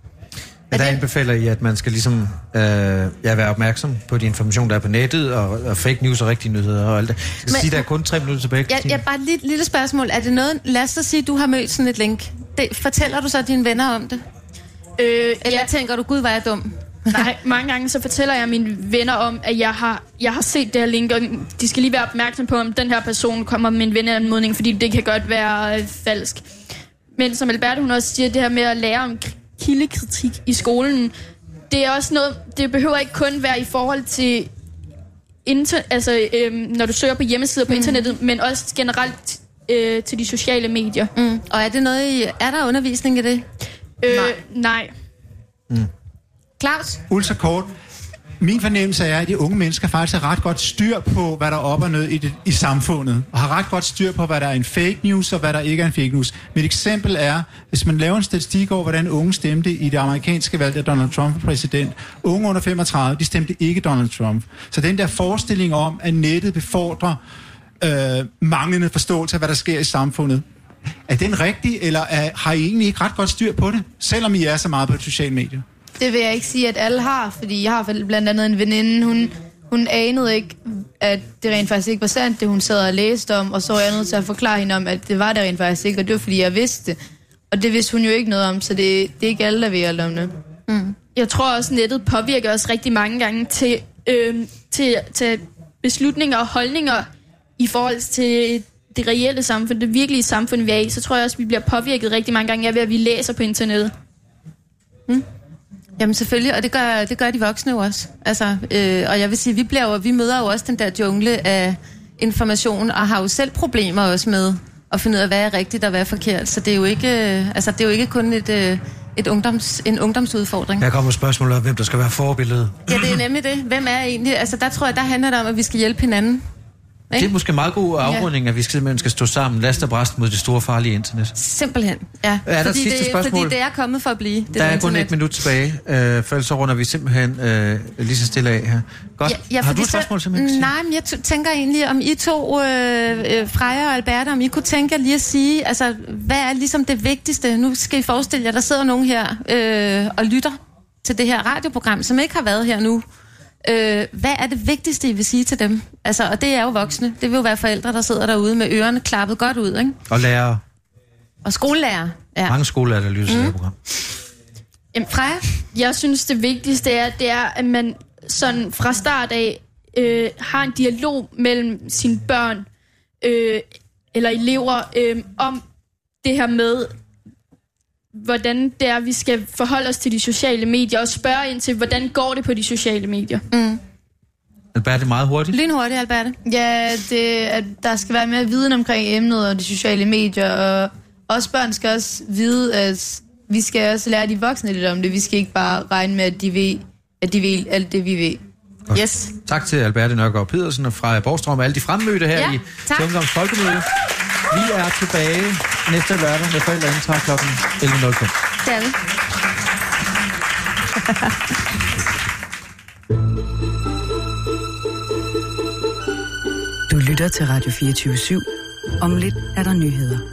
S7: Men der anbefaler I, at man skal ligesom øh, ja, være opmærksom på de information, der er på nettet, og, og fake news og rigtige nyheder og alt det. Jeg skal Men, sige, der er kun tre minutter tilbage.
S3: Ja, ja, bare et lille, lille spørgsmål. Er det noget, lad os da sige, du har mødt sådan et link. Det, fortæller du så dine venner om det? Øh, Eller ja. tænker du, gud, hvor er jeg dum?
S6: Nej, mange gange så fortæller jeg mine venner om, at jeg har, jeg har set det her link, og de skal lige være opmærksom på, om den her person kommer med en venneanmodning, fordi det kan godt være øh, falsk. Men som Alberte, hun også siger, det her med at lære om kildekritik i skolen, det er også noget, det behøver ikke kun være i forhold til inter, altså øh, når du søger på hjemmesider på mm. internettet, men også generelt øh, til de sociale medier.
S3: Mm. Og er det noget i, er der undervisning i det?
S6: Øh, nej. nej.
S8: Mm.
S3: Claus?
S8: Ultra kort. Min fornemmelse er, at de unge mennesker faktisk har ret godt styr på, hvad der er op og ned i, det, i samfundet. Og har ret godt styr på, hvad der er en fake news, og hvad der ikke er en fake news. Mit eksempel er, hvis man laver en statistik over, hvordan unge stemte i det amerikanske valg, da Donald Trump var præsident. Unge under femogtredive, de stemte ikke Donald Trump. Så den der forestilling om, at nettet befordrer øh, manglende forståelse af, hvad der sker i samfundet, er den rigtig, eller er, har I egentlig ikke ret godt styr på det, selvom I er så meget på et socialt medie?
S5: Det vil jeg ikke sige, at alle har, fordi jeg har blandt andet en veninde, hun, hun anede ikke, at det rent faktisk ikke var sandt, det hun sad og læste om, og så var jeg nødt til at forklare hende om, at det var det rent faktisk ikke, og det var fordi jeg vidste det. Og det vidste hun jo ikke noget om, så det, det er ikke alle, der ved alt om det.
S6: Mm. Jeg tror også, nettet påvirker os rigtig mange gange til, øh, til, til beslutninger og holdninger i forhold til det reelle samfund, det virkelige samfund, vi er i. Så tror jeg også, vi bliver påvirket rigtig mange gange af, ved at vi læser på internettet.
S3: Mm. Jamen selvfølgelig, og det gør, det gør de voksne jo også. Altså, øh, og jeg vil sige, vi, bliver jo, vi møder jo også den der jungle af information, og har jo selv problemer også med at finde ud af, hvad er rigtigt og hvad er forkert. Så det er jo ikke, øh, altså, det er jo ikke kun et, øh, et ungdoms, en ungdomsudfordring.
S7: Her kommer spørgsmålet om, hvem der skal være forbilledet.
S3: Ja, det er nemlig det. Hvem er egentlig? Altså, der tror jeg, der handler det om, at vi skal hjælpe hinanden.
S7: Det er måske en meget god afrunding,
S3: ja.
S7: at vi skal, skal stå sammen, last og bræst mod det store farlige internet.
S3: Simpelthen, ja.
S7: Er der
S3: fordi,
S7: sidste
S3: det,
S7: spørgsmål?
S3: fordi det er kommet for at blive. Det
S7: der er kun et minut tilbage, øh, for så runder vi simpelthen øh, lige så stille af her. Godt. Ja, ja,
S3: har
S7: du et spørgsmål simpelthen?
S3: Nej, men jeg t- tænker egentlig, om I to, øh, øh, Freja og Alberte, om I kunne tænke lige at sige, altså, hvad er ligesom det vigtigste? Nu skal I forestille jer, der sidder nogen her øh, og lytter til det her radioprogram, som ikke har været her nu. Øh, hvad er det vigtigste, I vil sige til dem? Altså, og det er jo voksne. Det vil jo være forældre, der sidder derude med ørerne klappet godt ud, ikke?
S7: Og lærere.
S3: Og skolelærer. Ja.
S7: Mange skolelærer, der lytter til mm. det her program.
S6: Jamen, Freja? Jeg synes, det vigtigste er, det er, at man sådan fra start af øh, har en dialog mellem sine børn øh, eller elever øh, om det her med, hvordan det er, vi skal forholde os til de sociale medier, og spørge ind til, hvordan går det på de sociale medier.
S3: Mm.
S7: Alberte, meget hurtigt.
S3: Lynhurtigt, Alberte.
S5: Ja, det, at der skal være mere viden omkring emnet og de sociale medier, og også børn skal også vide, at vi skal også lære de voksne lidt om det. Vi skal ikke bare regne med, at de ved, at de ved alt det, vi ved.
S7: Godt.
S3: Yes.
S7: Tak til Alberte Nørgaard Pedersen og Freja Borgstrøm og alle de fremmødte her
S3: Ja,
S7: i
S3: tak.
S7: til Ungdoms Folkemøde. Vi er tilbage næste lørdag med forældreindtræk klokken elleve nul fem.
S3: Det er det.
S1: Du lytter til Radio fireogtyve syv. Om lidt er der nyheder.